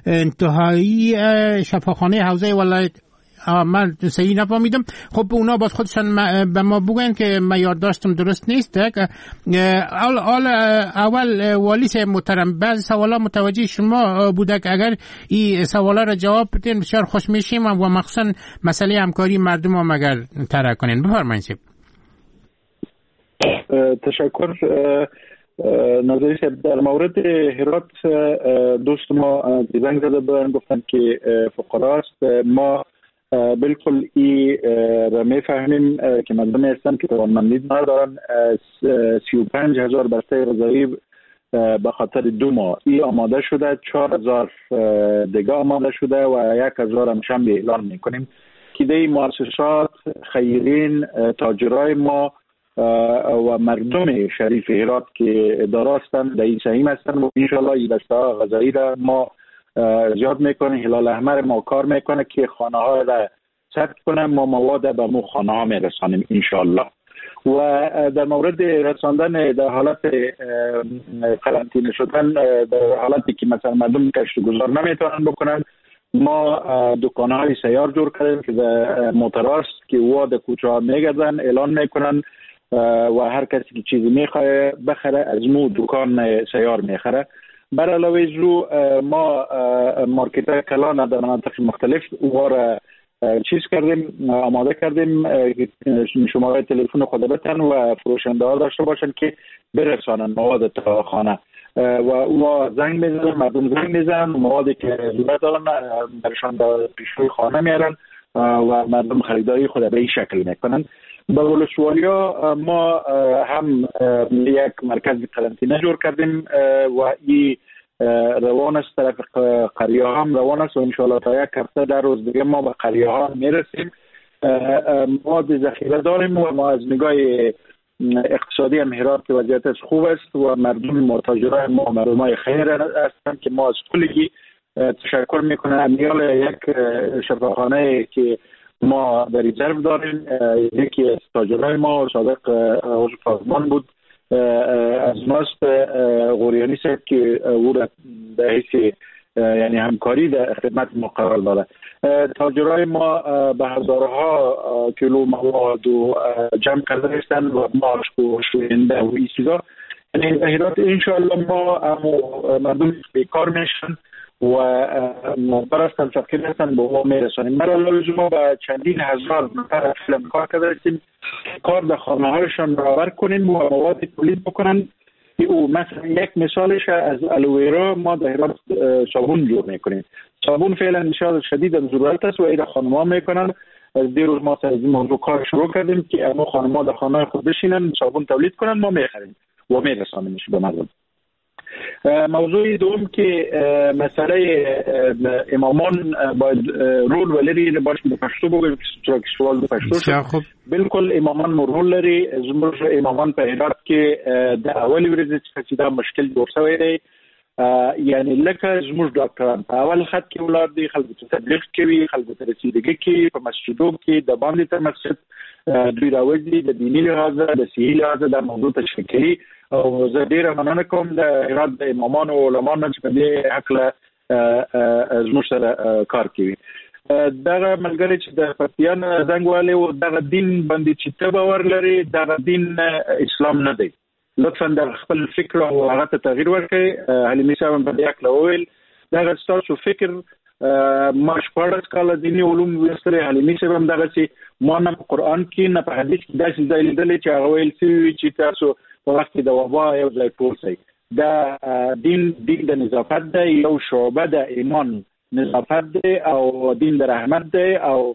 انتهایی شفاخانه حوزه ولایت. من صحیح نفهمیدم. خب اونا باید خودشان به ما بگن که من یادداشتم درست نیست. اول والی صاحب محترم، بعضی سوالا متوجه شما بوده که اگر این سوالا را جواب بدین بسیار خوش میشیم و مخصوصا مسئله همکاری مردم هم اگر طرح کنین. بفرمایید صاحب.
تشکر. نظری صاحب، در مورد هرات دوست ما زنگ زده بودن گفتن که فقراست. ما بالکل ای را میفهمیم که مردم هستن که توانمندی ندارن. 35,000 بسته غذایی به خاطر 2 ماه ای آماده شده، 4,000 دیگه آماده شده و 1,000 هم شنبه اعلان میکنیم که دی مؤسسات، خیرین، تاجرای ما و مردم شریف هرات که اداره هستند در این سهیم هستند و انشاءالله این بسته غذایی را ما زیاد میکنه. هلال احمر ما کار میکنه که خانه ها را ثبت کنه، ما مواد به مو خانه ها میرسانیم انشاءالله. و در مورد رساندن در حالت قرنطینه شدن، در حالتی که مثلا مردم کشت گذار نمیتونن بکنن، ما دکانه های سیار جور کردیم که در موتراست که واد کوچه ها میگردن، اعلان میکنن و هر کسی که چیزی میخواه بخره از مو دکان سیار میخره. بر علاوه رو ما مارکت های کلان در مناطق مختلف اوها چیز کردیم، آماده کردیم، شماره تلفن خود بتن و فروشنده ها داشته باشن که برسانن مواد تا خانه و اوها زنگ میزنن، مردم زنگ میزنن، موادی که ضرورت دارن برشان به پیشوی خانه میارن و مردم خریداری خود به این شکل میکنن. به ولسوالیا ما هم یک مرکز قرنطینه جور کردیم و این روان است، طرف قریه هم روان است و انشاءالله تا یک هفته در روز دیگه ما به قریه ها میرسیم. مواد ذخیره داریم و ما از نگاه اقتصادی هم هرات که وضعیتش خوب است و مردم متاجرای ما مردمای خیر هستند که ما از کلگی تشکر میکنم. امیال یک شفاخانه که ما در ریزرو داریم، یکی از تاجرای ما سابق عضو پارلمان بود از ماست، غوریانی صاحب که او را به حیث یعنی همکاری در خدمت ما قرار داده. تاجرای ما به هزارها کیلو مواد و جمع کرده هستن و ماشک و شوینده و این چیزا. یعنی هرات انشاءالله ما مردم بیکار میشن و برستن تفکر هستن به ما میرسانیم. مرالوز ما به چندین هزار نفر فیلم کار کرده هستیم کار در خانه هایشان برابر کنیم و مواد تولید بکنن. او مثلا یک مثالش از الوویرا ما در هرات صابون جور میکنیم. صابون فعلا نشاط شدید ضرورت است و اینا خانم‌ها میکنن. از دیروز ما از این موضوع کار شروع کردیم که اما خانم‌ها در خانه خود بشینن صابون تولید کنن، ما میخریم و میرسانیمش به مردم. موضوع دوم که مسئله امامان باید رول ولری باش به پشتو بگویم که سوال به پشتو بالکل امامان رول لري. زموږ امامان په هرات کې د اولي ورځې چې دا مشکل جوړ شوی دی، یعنی لکه زموږ ډاکټران په اول خط کې ولر دي، خلکو ته تبلیغ کوي، خلکو ته رسیدګي کوي، په مسجدو کې د باندې تر مسجد دوی راوځي د دیني لحاظه د صحي لحاظه د موضوع تشریح کوي. او زه ډیره مننه کوم د هرات د امامانو او علماانو چې په دې حقله زموږ سره کار کوي. دغه ملګری چې د پښتون زنګ والي او دغه دین باندې چې ته باور لري، دغه دین اسلام نه دی. لطفا د خپل فکر او هغه ته تغییر ورکړئ. حلیمي صاحب په دې حقله وویل دغه ستاسو فکر ما شپږ کاله دیني علوم وستره. حلیمي صاحب هم دغه چې ما نه قرآن کې نه په حدیث کې داسې ځای لیدلی چې هغه ویل شوي چې تاسو په وخت د وبا یو ځای ټول شئ. دا دین د نظافت دی، یو شعبه د ایمان نظافت دی او دین د رحمت دی او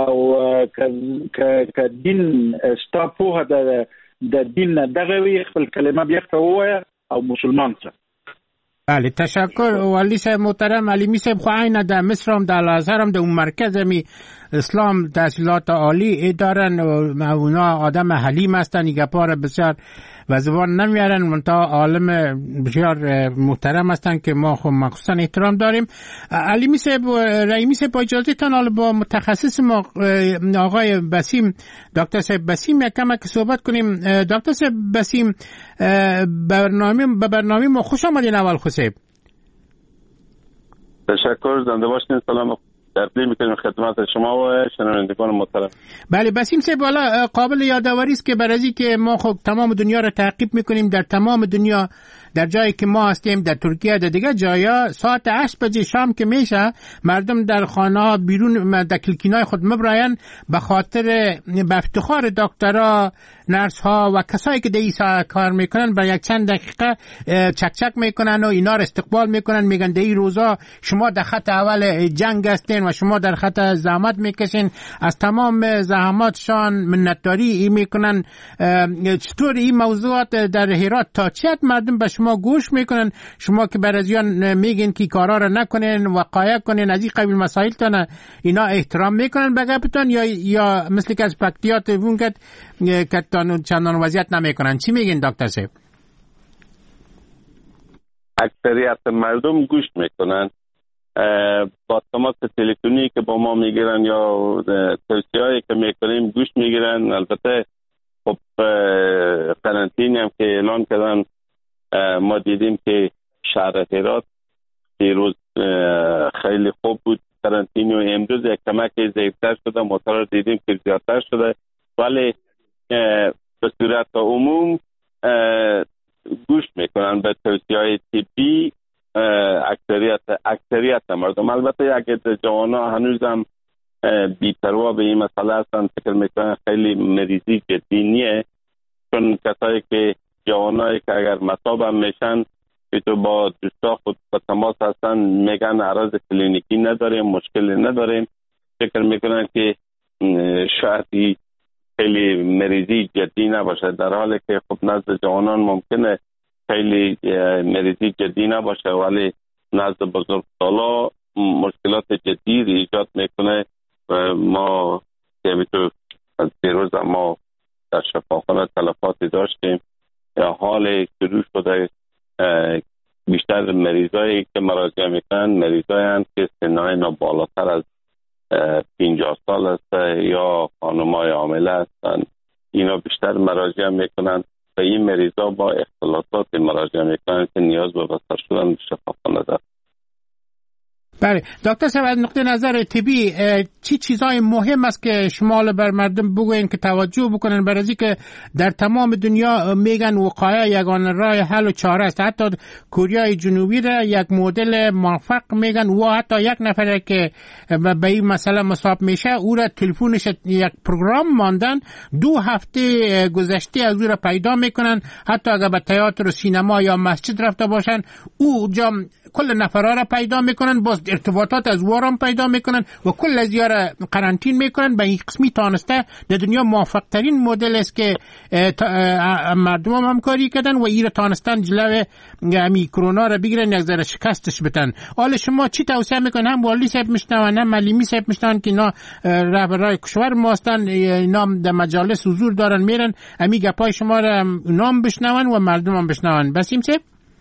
که دین ستا پوهه د دین دغه وی خپل کلمه بیا ووایه او مسلمان شه.
بله تشکر والی صاحب محترم. علیمی صاحب خو عین در مصر هم در الازهر هم در اون مرکز می اسلام تحصیلات عالی دارن و اونا آدم حلیم هستن، گپار بسیار و زبان نمیارن، منتها عالم بسیار محترم هستن که ما خب مخصوصا احترام داریم. علیمی صاحب رحیمی صاحب با اجازه تان حالا با متخصص ما آقای بسیم، دکتر صاحب بسیم یک کمک صحبت کنیم. دکتر صاحب بسیم به برنامه ما خوش آمدین. اول خوشیب
تشکر، زنده باشین. سلام تقدیم میکنیم خدمت شما و شنوندگان محترم.
بله بسیم صاحب، حالا قابل یادآوری است که برای اینکه ما خب تمام دنیا رو تعقیب میکنیم، در تمام دنیا در جایی که ما هستیم، در ترکیه در دیگه جایا ساعت 8 بجه شام که میشه مردم در خانه ها بیرون در کلکینای خود مبراین به خاطر به افتخار دکترها، نرس ها و کسایی که در این ساعت کار میکنن برای یک چند دقیقه چک چک میکنن و اینا رو استقبال میکنن، میگن در این روزا شما در خط اول جنگ هستین و شما در خط زحمت میکشین، از تمام زحماتشان منتداری میکنن. چطور این موضوعات در هرات تا چه حد مردم به شما گوش میکنن؟ شما که برازیان میگین که کارا رو نکنین، وقایع کنین، از این قبیل مسائل تان اینا احترام میکنن به گپتان یا مثل که از پکتیات وون که چندان وضعیت نمیکنن؟ چی میگین دکتر صاحب؟
اکثریت مردم گوش میکنن، با تماس تلفنی که با ما میگیرن یا توصیه‌ای که میکنیم گوش میگیرن. البته خب قرنطینه هم که اعلان کردن ما دیدیم که شهر هرات دیروز خیلی خوب بود قرنطینه و امروز یک کمک ضعیف‌تر شده، معتبر دیدیم که زیادتر شده، ولی به صورت عموم گوش میکنن به توصیه‌های طبی اکثریت مردم. البته اگه جوانا هنوزم بی‌پروا به این مسئله هستن، فکر میکنن خیلی مریضی جدی نیه، چون کسایی که جوانایی که اگر مصاب هم میشن که تو با دوستا خود به تماس هستن میگن عرض کلینیکی نداریم، مشکلی نداریم، فکر میکنن که شاید خیلی مریضی جدی نباشه، در حالی که خب نزد جوانان ممکنه خیلی مریضی جدی نباشه ولی نزد بزرگسالا مشکلات جدی ایجاد میکنه. ما تو دیروز ما در شفاخانه تلفاتی داشتیم، حال شروع شده بیشتر مریضایی که مراجعه میکنن مریضایی هستند که سنهای بالاتر از 50 سال است یا خانمای حامله هستند. اینا بیشتر مراجعه میکنن و این مریضا با اختلالات مراجعه میکنن که نیاز به بستر شدن شفاخانه دارند.
بله دکتر صاحب، از نقطه نظر طبی چی چیزای مهم است که شما بر مردم بگوین که توجه بکنن؟ برای اینکه در تمام دنیا میگن وقایه یگانه راه حل و چاره است. حتی کره جنوبی را یک مدل موفق میگن و حتی یک نفر که به این مسئله مصاب میشه او را تلفنش یک پروگرام ماندن 2 هفته گذشته از او را پیدا میکنن. حتی اگر به تئاتر و سینما یا مسجد رفته باشن او جا کل نفرها را پیدا میکنن، باز ارتباطات از وارم پیدا میکنن و کل از یارا قرنطین میکنن. به این قسمی تانسته در دنیا موفق ترین مدل است که مردم هم همکاری کردن و ایره تانستن جلوه همی کرونا را بگیرن، یک ذره شکستش بدن. حالا شما چی توصیه میکنن؟ هم والی صاحب میشنون، هم ملیمی صاحب میشنون که اینا رهبرای کشور ماستن، اینا در مجالس حضور دارن میرن، همی گپای شما را نام بشنون و مردم هم بشنون. بسیم صاحب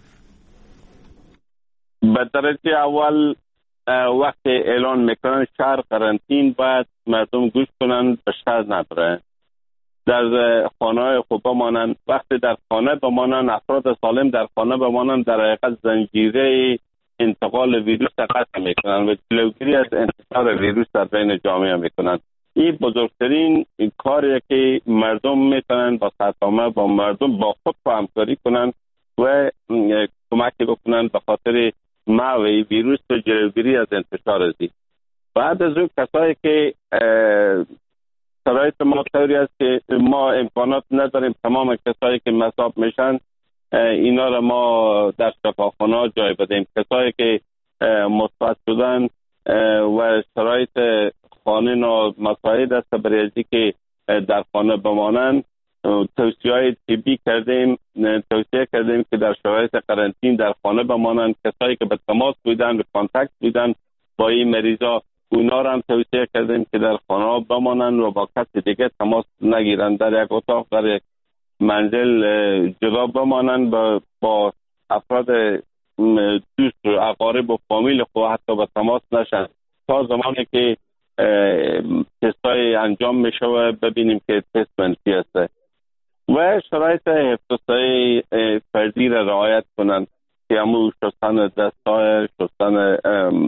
به درجه اول وقتی اعلان میکنن شهر قرنطین باید مردم گوش کنن، به شهر نبره، در خانه خوب بمانن. وقتی در خانه بمانن، افراد سالم در خانه بمانن، در حقیقت زنجیره انتقال ویروس قطع میکنن و جلوگیری از انتشار ویروس در بین جامعه میکنن. این بزرگترین کاریه که مردم میتونن با سرتامه با مردم با خود همکاری کنن و کمکی بکنن به خاطر معوی ویروس و جلوگیری از انتشار ازی. بعد از اون کسایی که شرایط ما طوری است که ما امکانات نداریم تمام کسایی که مصاب میشن اینا را ما در شفاخانه جای بدیم. کسایی که مثبت شدن و شرایط خانه نامساعد است برای ازی که در خانه بمانند، توصیه طبی کردیم که در شرایط قرنطین در خانه بمانند. کسایی که به تماس بودن، به کانتکت بودن با این مریضا، اونا را هم توصیه کردیم که در خانه بمانند و با کسی دیگه تماس نگیرند، در یک اتاق در یک منزل جدا بمانند، با افراد دوست و اقارب و فامیل خود حتی به تماس نشن تا زمانی که تستای انجام میشه و ببینیم که تست منفی است. و شرایط حفظی فردی را رعایت کنند که همون شستن دست‌های، شستن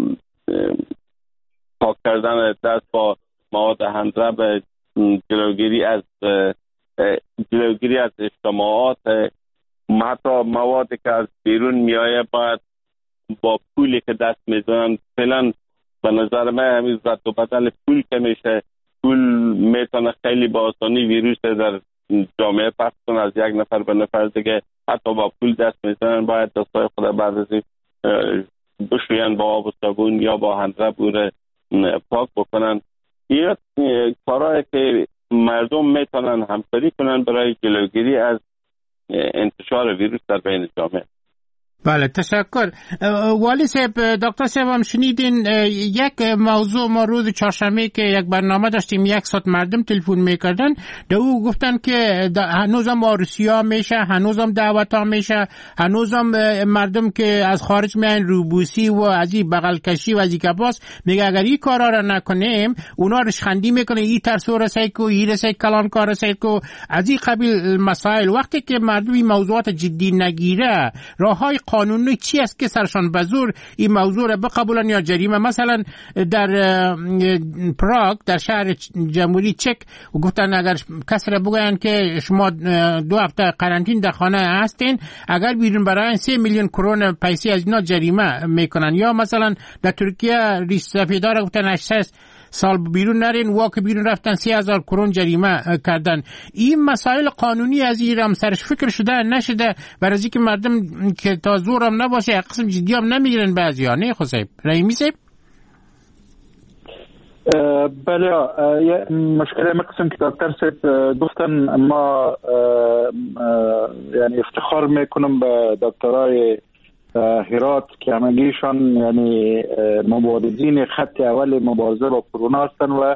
پاک کردن دست با مواد هندرب، جلوگیری از اجتماعات، حتی موادی که از بیرون میآید باید با پولی که دست میزنن. فعلا به نظر من همین رد و بدل پول که میشه، پول میتونه خیلی با آسانی ویروس در جامعه پخش کنه از یک نفر به نفر دیگه. حتی با پول دست میزنن باید دستای خود بعد از این بشوین با آب و صابون یا با هندرب او پاک بکنن. این کارهایی که مردم میتونن همکاری کنن برای جلوگیری از انتشار ویروس در بین جامعه.
بله تشکر. والی صاحب، دکتر صاحب هم شنیدین یک موضوع ما روز چهارشنبه که یک برنامه داشتیم 1 ساعت مردم تلفن میکردن، در او گفتن که هنوزم آرسیا میشه، هنوزم دعوتا میشه، هنوزم مردم که از خارج میان روبوسی و از این بغل کشی و از این کباس، میگه اگر این کارا را نکنیم اونا رشخندی میکنه، این ترسو رسای کو، این رسای کلان کار رسای کو، از این قبیل مسائل. وقتی که مردم این موضوعات جدی نگیره، راههای قانونی چی است که سرشان به زور این موضوع را بقبولن یا جریمه؟ مثلا در پراگ در شهر جمهوری چک گفتن اگر کسی را بگوین که شما 2 هفته قرنطین در خانه هستین، اگر بیرون برای 3 میلیون کرون پیسی از اینا جریمه میکنن. یا مثلا در ترکیه ریش سفیدار گفتن 8 سال بیرون نرین، واقع بیرون رفتن 30,000 کرون جریمه کردن. این مسائل قانونی از ایران سرش فکر شده نشده؟ برای اینکه مردم که تا زورم نباشه یک قسم جدی هم نمیگیرن بعضیا. نه خصیب رحیمی صاحب؟
بله، یه مشکل مقسم که دکتر صاحب گفتن، ما یعنی افتخار میکنم به دکترای هرات که همگیشان یعنی مبارزین خط اول مبارزه با کرونا هستن و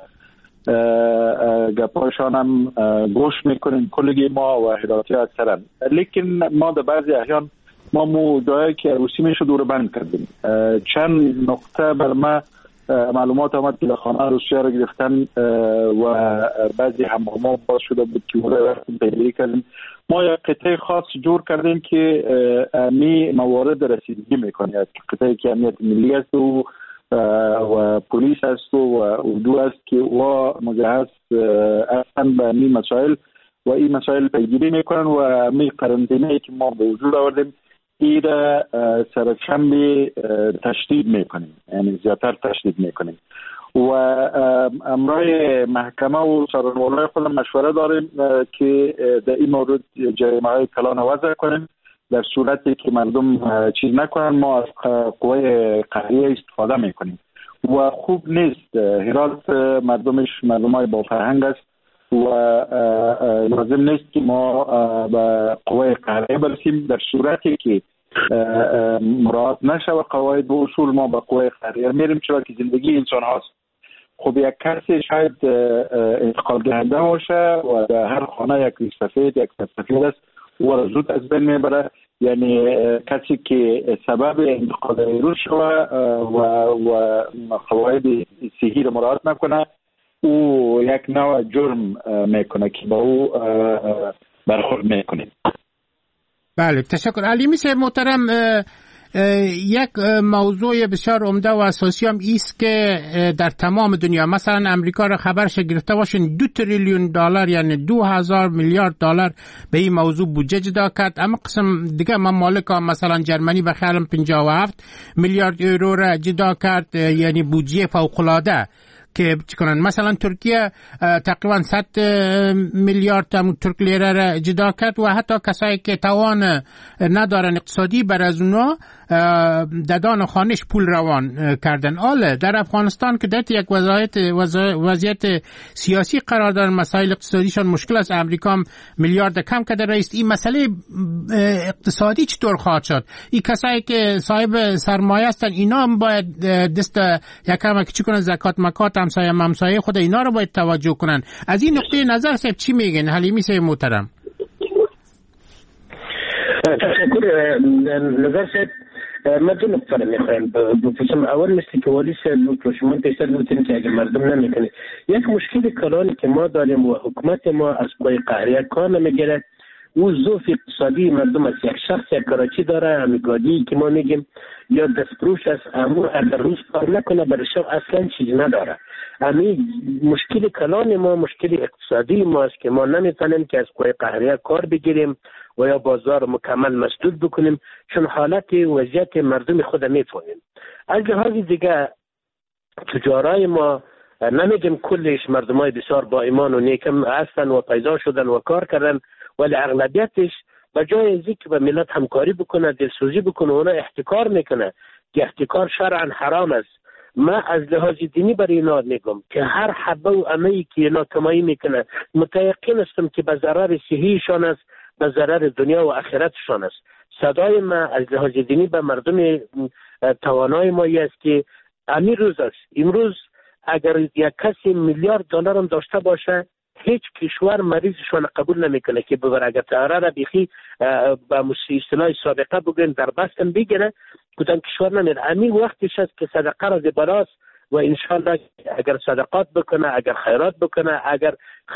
گپاشان هم گوش میکنیم کلگی ما و هراتی اکثرا. لیکن ما در بعضی احیان ما جایی که روسی میشه دور بند کردیم. چند نقطه بر ما معلومات آمد که خانه روسیه را گرفتن و بعضی همه باز شده بود که اون را پیگیری کردیم. ما یک قطعه خاص جور کردیم که می موارد رسیدگی میکنه، قطعه که امنیت ملی است و و پلیس است و اردو است که و مجهز هستند به این مسائل و این مسائل پیگیری میکنن و می قرنطینه که ما به وجود آوردیم این را سرچشمه تشدید میکنیم، یعنی زیادتر تشدید میکنیم و امرای محکمه و سرانوالای خودم مشوره داریم که در این مورد جریمه های کلان وضع کنیم. در صورتی که مردم چیز نکنن ما از قوه قهریه استفاده میکنیم و خوب نیست. هرات مردمای با فرهنگ است و لازم نیست که ما به قوه قهریه برسیم. در صورتی که مراعات نشه و قواعد و اصول ما به قوه قهریه میریم، چرا که زندگی انسان هاست. خب یک کسی شاید انتقال دهنده باشه و در هر خانه یک ریش سفید یک سفید است و زود از بین میبره، یعنی کسی که سبب انتقال ویروس شوه و قواعد صحی را مراعات نکنه او یک نوع جرم میکنه که با او برخورد میکنیم.
بله تشکر. علیمی صاحب محترم، یک موضوع بسیار عمده و اساسی هم ایست که در تمام دنیا مثلا امریکا را خبرش گرفته باشین 2 تریلیون دلار یعنی 2000 میلیارد دلار به این موضوع بودجه جدا کرد. اما قسم دیگه ممالک ها مثلا جرمنی به خیالم 57 میلیارد یورو را جدا کرد، یعنی بودجه فوق‌العاده که چکنن. مثلا ترکیه تقریبا 100 میلیارد ترک لیره را جدا کرد و حتی کسایی که توان ندارن اقتصادی بر از اونا ددان خانش پول روان کردن. آله در افغانستان که در یک وضعیت سیاسی قرار دارن، مسائل اقتصادیشان مشکل است، امریکا هم میلیارد کم کرده رئیس. این مسئله اقتصادی چطور خواهد شد؟ این کسایی که صاحب سرمایه هستن اینا هم باید دست یکم که چی کنن، زکات مکات همسایه خود اینا رو باید توجه کنن. از این نقطه نظر صاحب چی میگن حلیمی صاحب محترم؟
تشکر. نظر صاحب ما دو نقطه رو میخوایم بپرسم. اول مثل که والی صاحب شما پیشتر گفتین که اگر مردم نمیکنه، یک مشکل کلانی که ما داریم و حکومت ما از قوه قهریه کار نمیگیره او ضعف اقتصادی مردم است. یک شخص یک کراچی داره، امیگادی که ما میگیم یا دستفروش است، اما اگر روز کار نکنه برای شب اصلا چیزی نداره. همین مشکل کلان ما مشکل اقتصادی ما است که ما نمیتونیم که از قوه قهریه کار بگیریم و یا بازار مکمل مسدود بکنیم، چون حالت وضعیت مردم خود میفهمیم. از لحاظ دیگه تجارای ما نمیگیم کلش مردمای بسیار با ایمان و نیکم هستن و پیدا شدن و کار کردن، ولی اغلبیتش به جای از اینکه به ملت همکاری بکنه، دلسوزی بکنه، اونا احتکار میکنه که احتکار شرعا حرام است. ما از لحاظ دینی برای اینا میگم که هر حبه و عمه‌ای که اینا کمایی میکنه متیقن هستم که به ضرر صحیشان است، به ضرر دنیا و آخرتشان است. صدای ما از لحاظ دینی به مردم توانای ما است که امیر روز است. امروز اگر یک کسی میلیارد دلار هم داشته باشه هیچ کشور مریضشان قبول نمیکنه که ببر. اگر طیاره را بیخی با اصطلاح سابقه بگن در بستن بگیره کدام کشور نمیره. امین وقتش است که صدقه را براست و انشالله اگر صدقات بکنه، اگر خیرات بکنه، اگر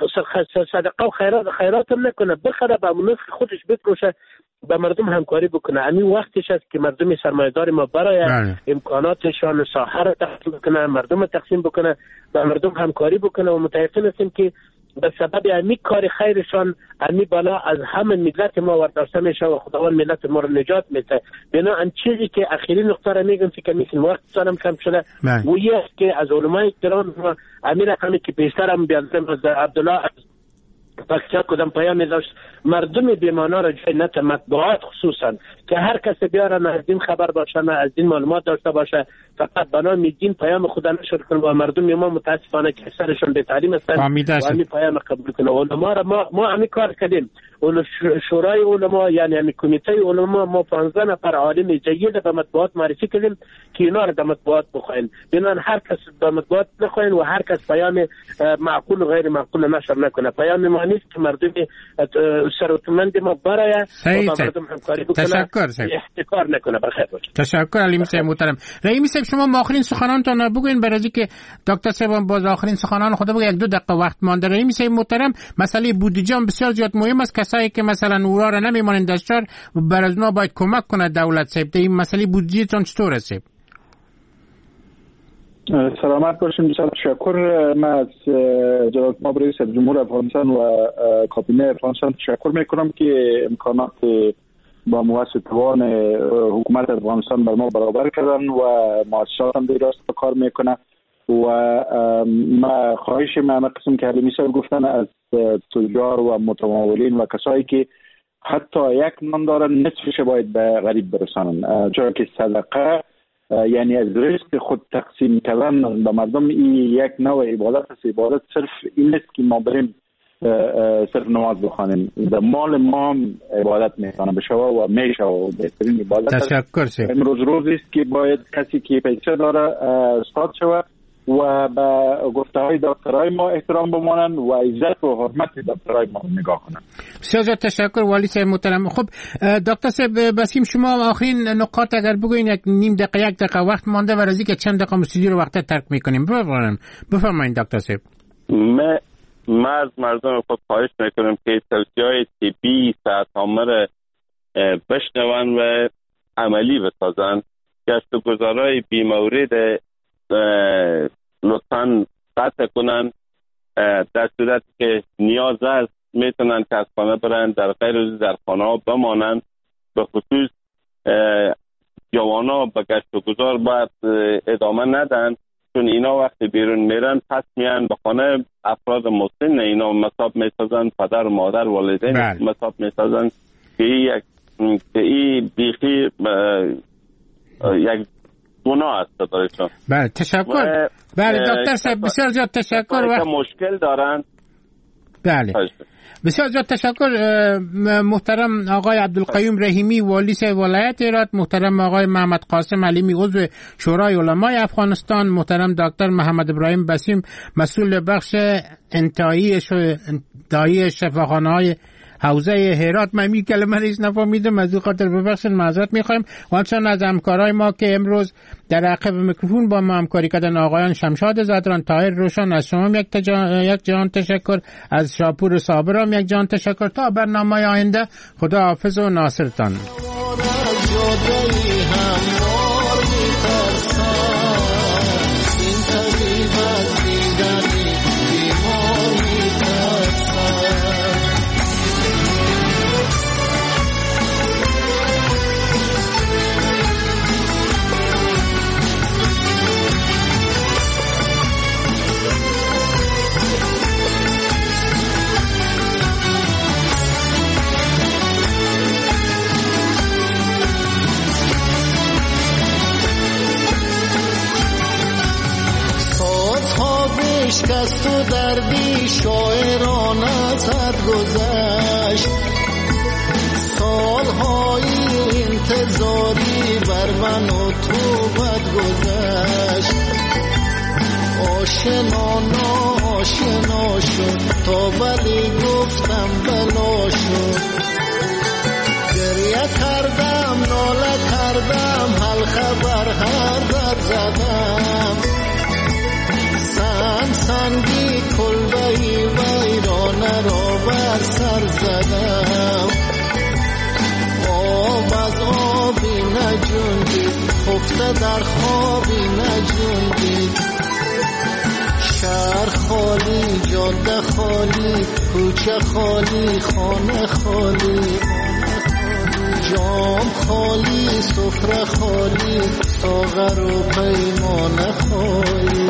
صدقه و خیرات هم نکنه بخره به منفق خودش بفروشه، به مردم همکاری بکنه. همین وقتش است که مردم سرمایه‌دار ما برای امکاناتشان ساحه را تقسیم بکنه، مردم را تقسیم بکنه، به مردم همکاری بکنه و متأکد هستیم که به سبب امی کار خیرشان امی بالا از همه ملت ما ورداشته میشه و خداوند ملت ما رو نجات میده. بنابراین چیزی که اخیری نقطه را میگم که میسیم وقت سانم کم شده و یه است که از علمای کرام امیر رقمی که پیشترم بیادم از عبدالله پاکستان کدام پیام داشت مردم بیمانا را جای نت مطبوعات خصوصا که هر کس بیارن از این خبر باشه نه از این معلومات داشته باشه فقط بنا میگین پیام خدا نشر کنه و مردم ما متاسفانه که اکثرشون به تعلیم هستن و همین پیام قبول کنه. علما را ما همین کار کردیم. شورای علما یعنی همین کمیته علما ما 15 نفر عالم جید به مطبوعات معرفی کردیم که اینا را در مطبوعات بخواین. بنابراین هر کس به مطبوعات بخواین و هر کس پیام معقول و غیر معقول نشر نکنه. پیام ما نیست که مردم ثروتمند ما برای مردم همکاری بکنه، احتکار نکنه. بخیر باشه.
تشکر علی صاحب محترم. رحیمی صاحب شما ما آخرین سخنانتون بگوین برای اینکه دکتر صاحب باز آخرین سخنان خود بگه 1-2 دقیقه وقت مانده. رحیمی صاحب محترم مسئله بودجه هم بسیار زیاد مهم است. کسایی که مثلا اورا را نمیمانند دستار برای اونا باید کمک کنه دولت صاحب. این مسئله بودجه تون چطور است؟
سلامت باشیم. بسیار تشکر. من از جناب نایب رئیس جمهور افغانستان و کابینه افغانستان تشکر میکنم که امکانات با موسط توان حکومت افغانستان بر ما برابر کردن و مؤسسات هم دیگه کار میکنه و ما خواهش من قسم که حلیمی صاحب گفتن از تجار و متمولین و کسایی که حتی یک نان دارن نصفش باید به غریب برسانن، چرا که صدقه یعنی از رزق خود تقسیم کردن به مردم این یک نوع عبادت است. عبادت صرف این نیست که ما بریم صرف نماز بخوانیم، در مال ما هم عبادت میکنه بشوه و میشه و بهترین عبادت
است.
امروز روزی است که باید کسی که پیسه داره استاد شوه و به گفته های دکترای ما احترام بمانن و عزت و حرمت دکترای ما نگاه کنن.
بسیار تشکر والی صاحب محترم. خب دکتر صاحب بسیم شما آخرین نکات اگر بگوین، یک نیم دقیقه یک دقیقه وقت مانده و از اینکه چند دقیقه استودیو رو وقت ترک میکنیم. بفرمایید دکتر صاحب.
مردم خود خواهش میکنم که توصیه‌های طبی صحت عامه بشنون و عملی بسازن. گشت و گذارهای بیمورد لطفاً قطع کنن. در صورت که نیاز است میتونن که از خانه برن، در غیر در خانه ها بمانن. به خصوص جوانا به گشت و گذار باید ادامه ندن، چون اینا وقتی بیرون میرن پس میان به خانه افراد مسن اینا مصاب میسازن، پدر و مادر والدین مصاب میسازن که این بیخی یک گناه است برایشان.
بله تشکر. بله دکتر صاحب بسیار زیاد تشکر.
وقت مشکل دارن.
بله بسیار زیاد تشکر. محترم آقای عبدالقیوم رحیمی والی ولایت هرات، محترم آقای محمد قاسم علیمی عضو شورای علمای افغانستان، محترم دکتر محمد ابراهیم بسیم مسئول بخش انتهایی شفاخانه‌های حوزه هرات. من این کلمه ریش نفهمیدم، از این خاطر ببخشید، معذرت میخوایم. وانچنان از همکارای ما که امروز در عقب میکروفون با ما همکاری کردن، آقایان شمشاد زدران، طاهر روشن، از شما یک جهان تشکر، از شاپور صابرام یک جهان تشکر. تا برنامه آینده خدا حافظ و ناصرتان.
شکست و دردی شاعرانه زد گذشت، سالهای انتظاری بر من و تو بد گذشت. آشنا ناآشنا شد تا ولی گفتم بلا شد. گریه کردم ناله کردم حلقه بر هر در زدم. سنگی کلبهی ویرانه را بر سر زدم. آب از آبی نجوندید، خفته در خوابی نجوندید. شهر خالی، جاده خالی، کوچه خالی، خانه خالی. جام خالی، سفره خالی، ساغر و پیمانه خالی.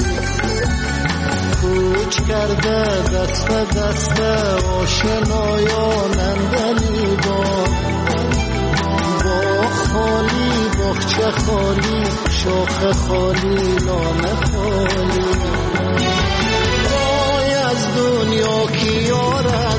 کوچ کرده دست به دست آشنایان دلیبان. باغ خالی، باغچه خالی، شاخه خالی، لانه خالی. وای از دنیا کی یارد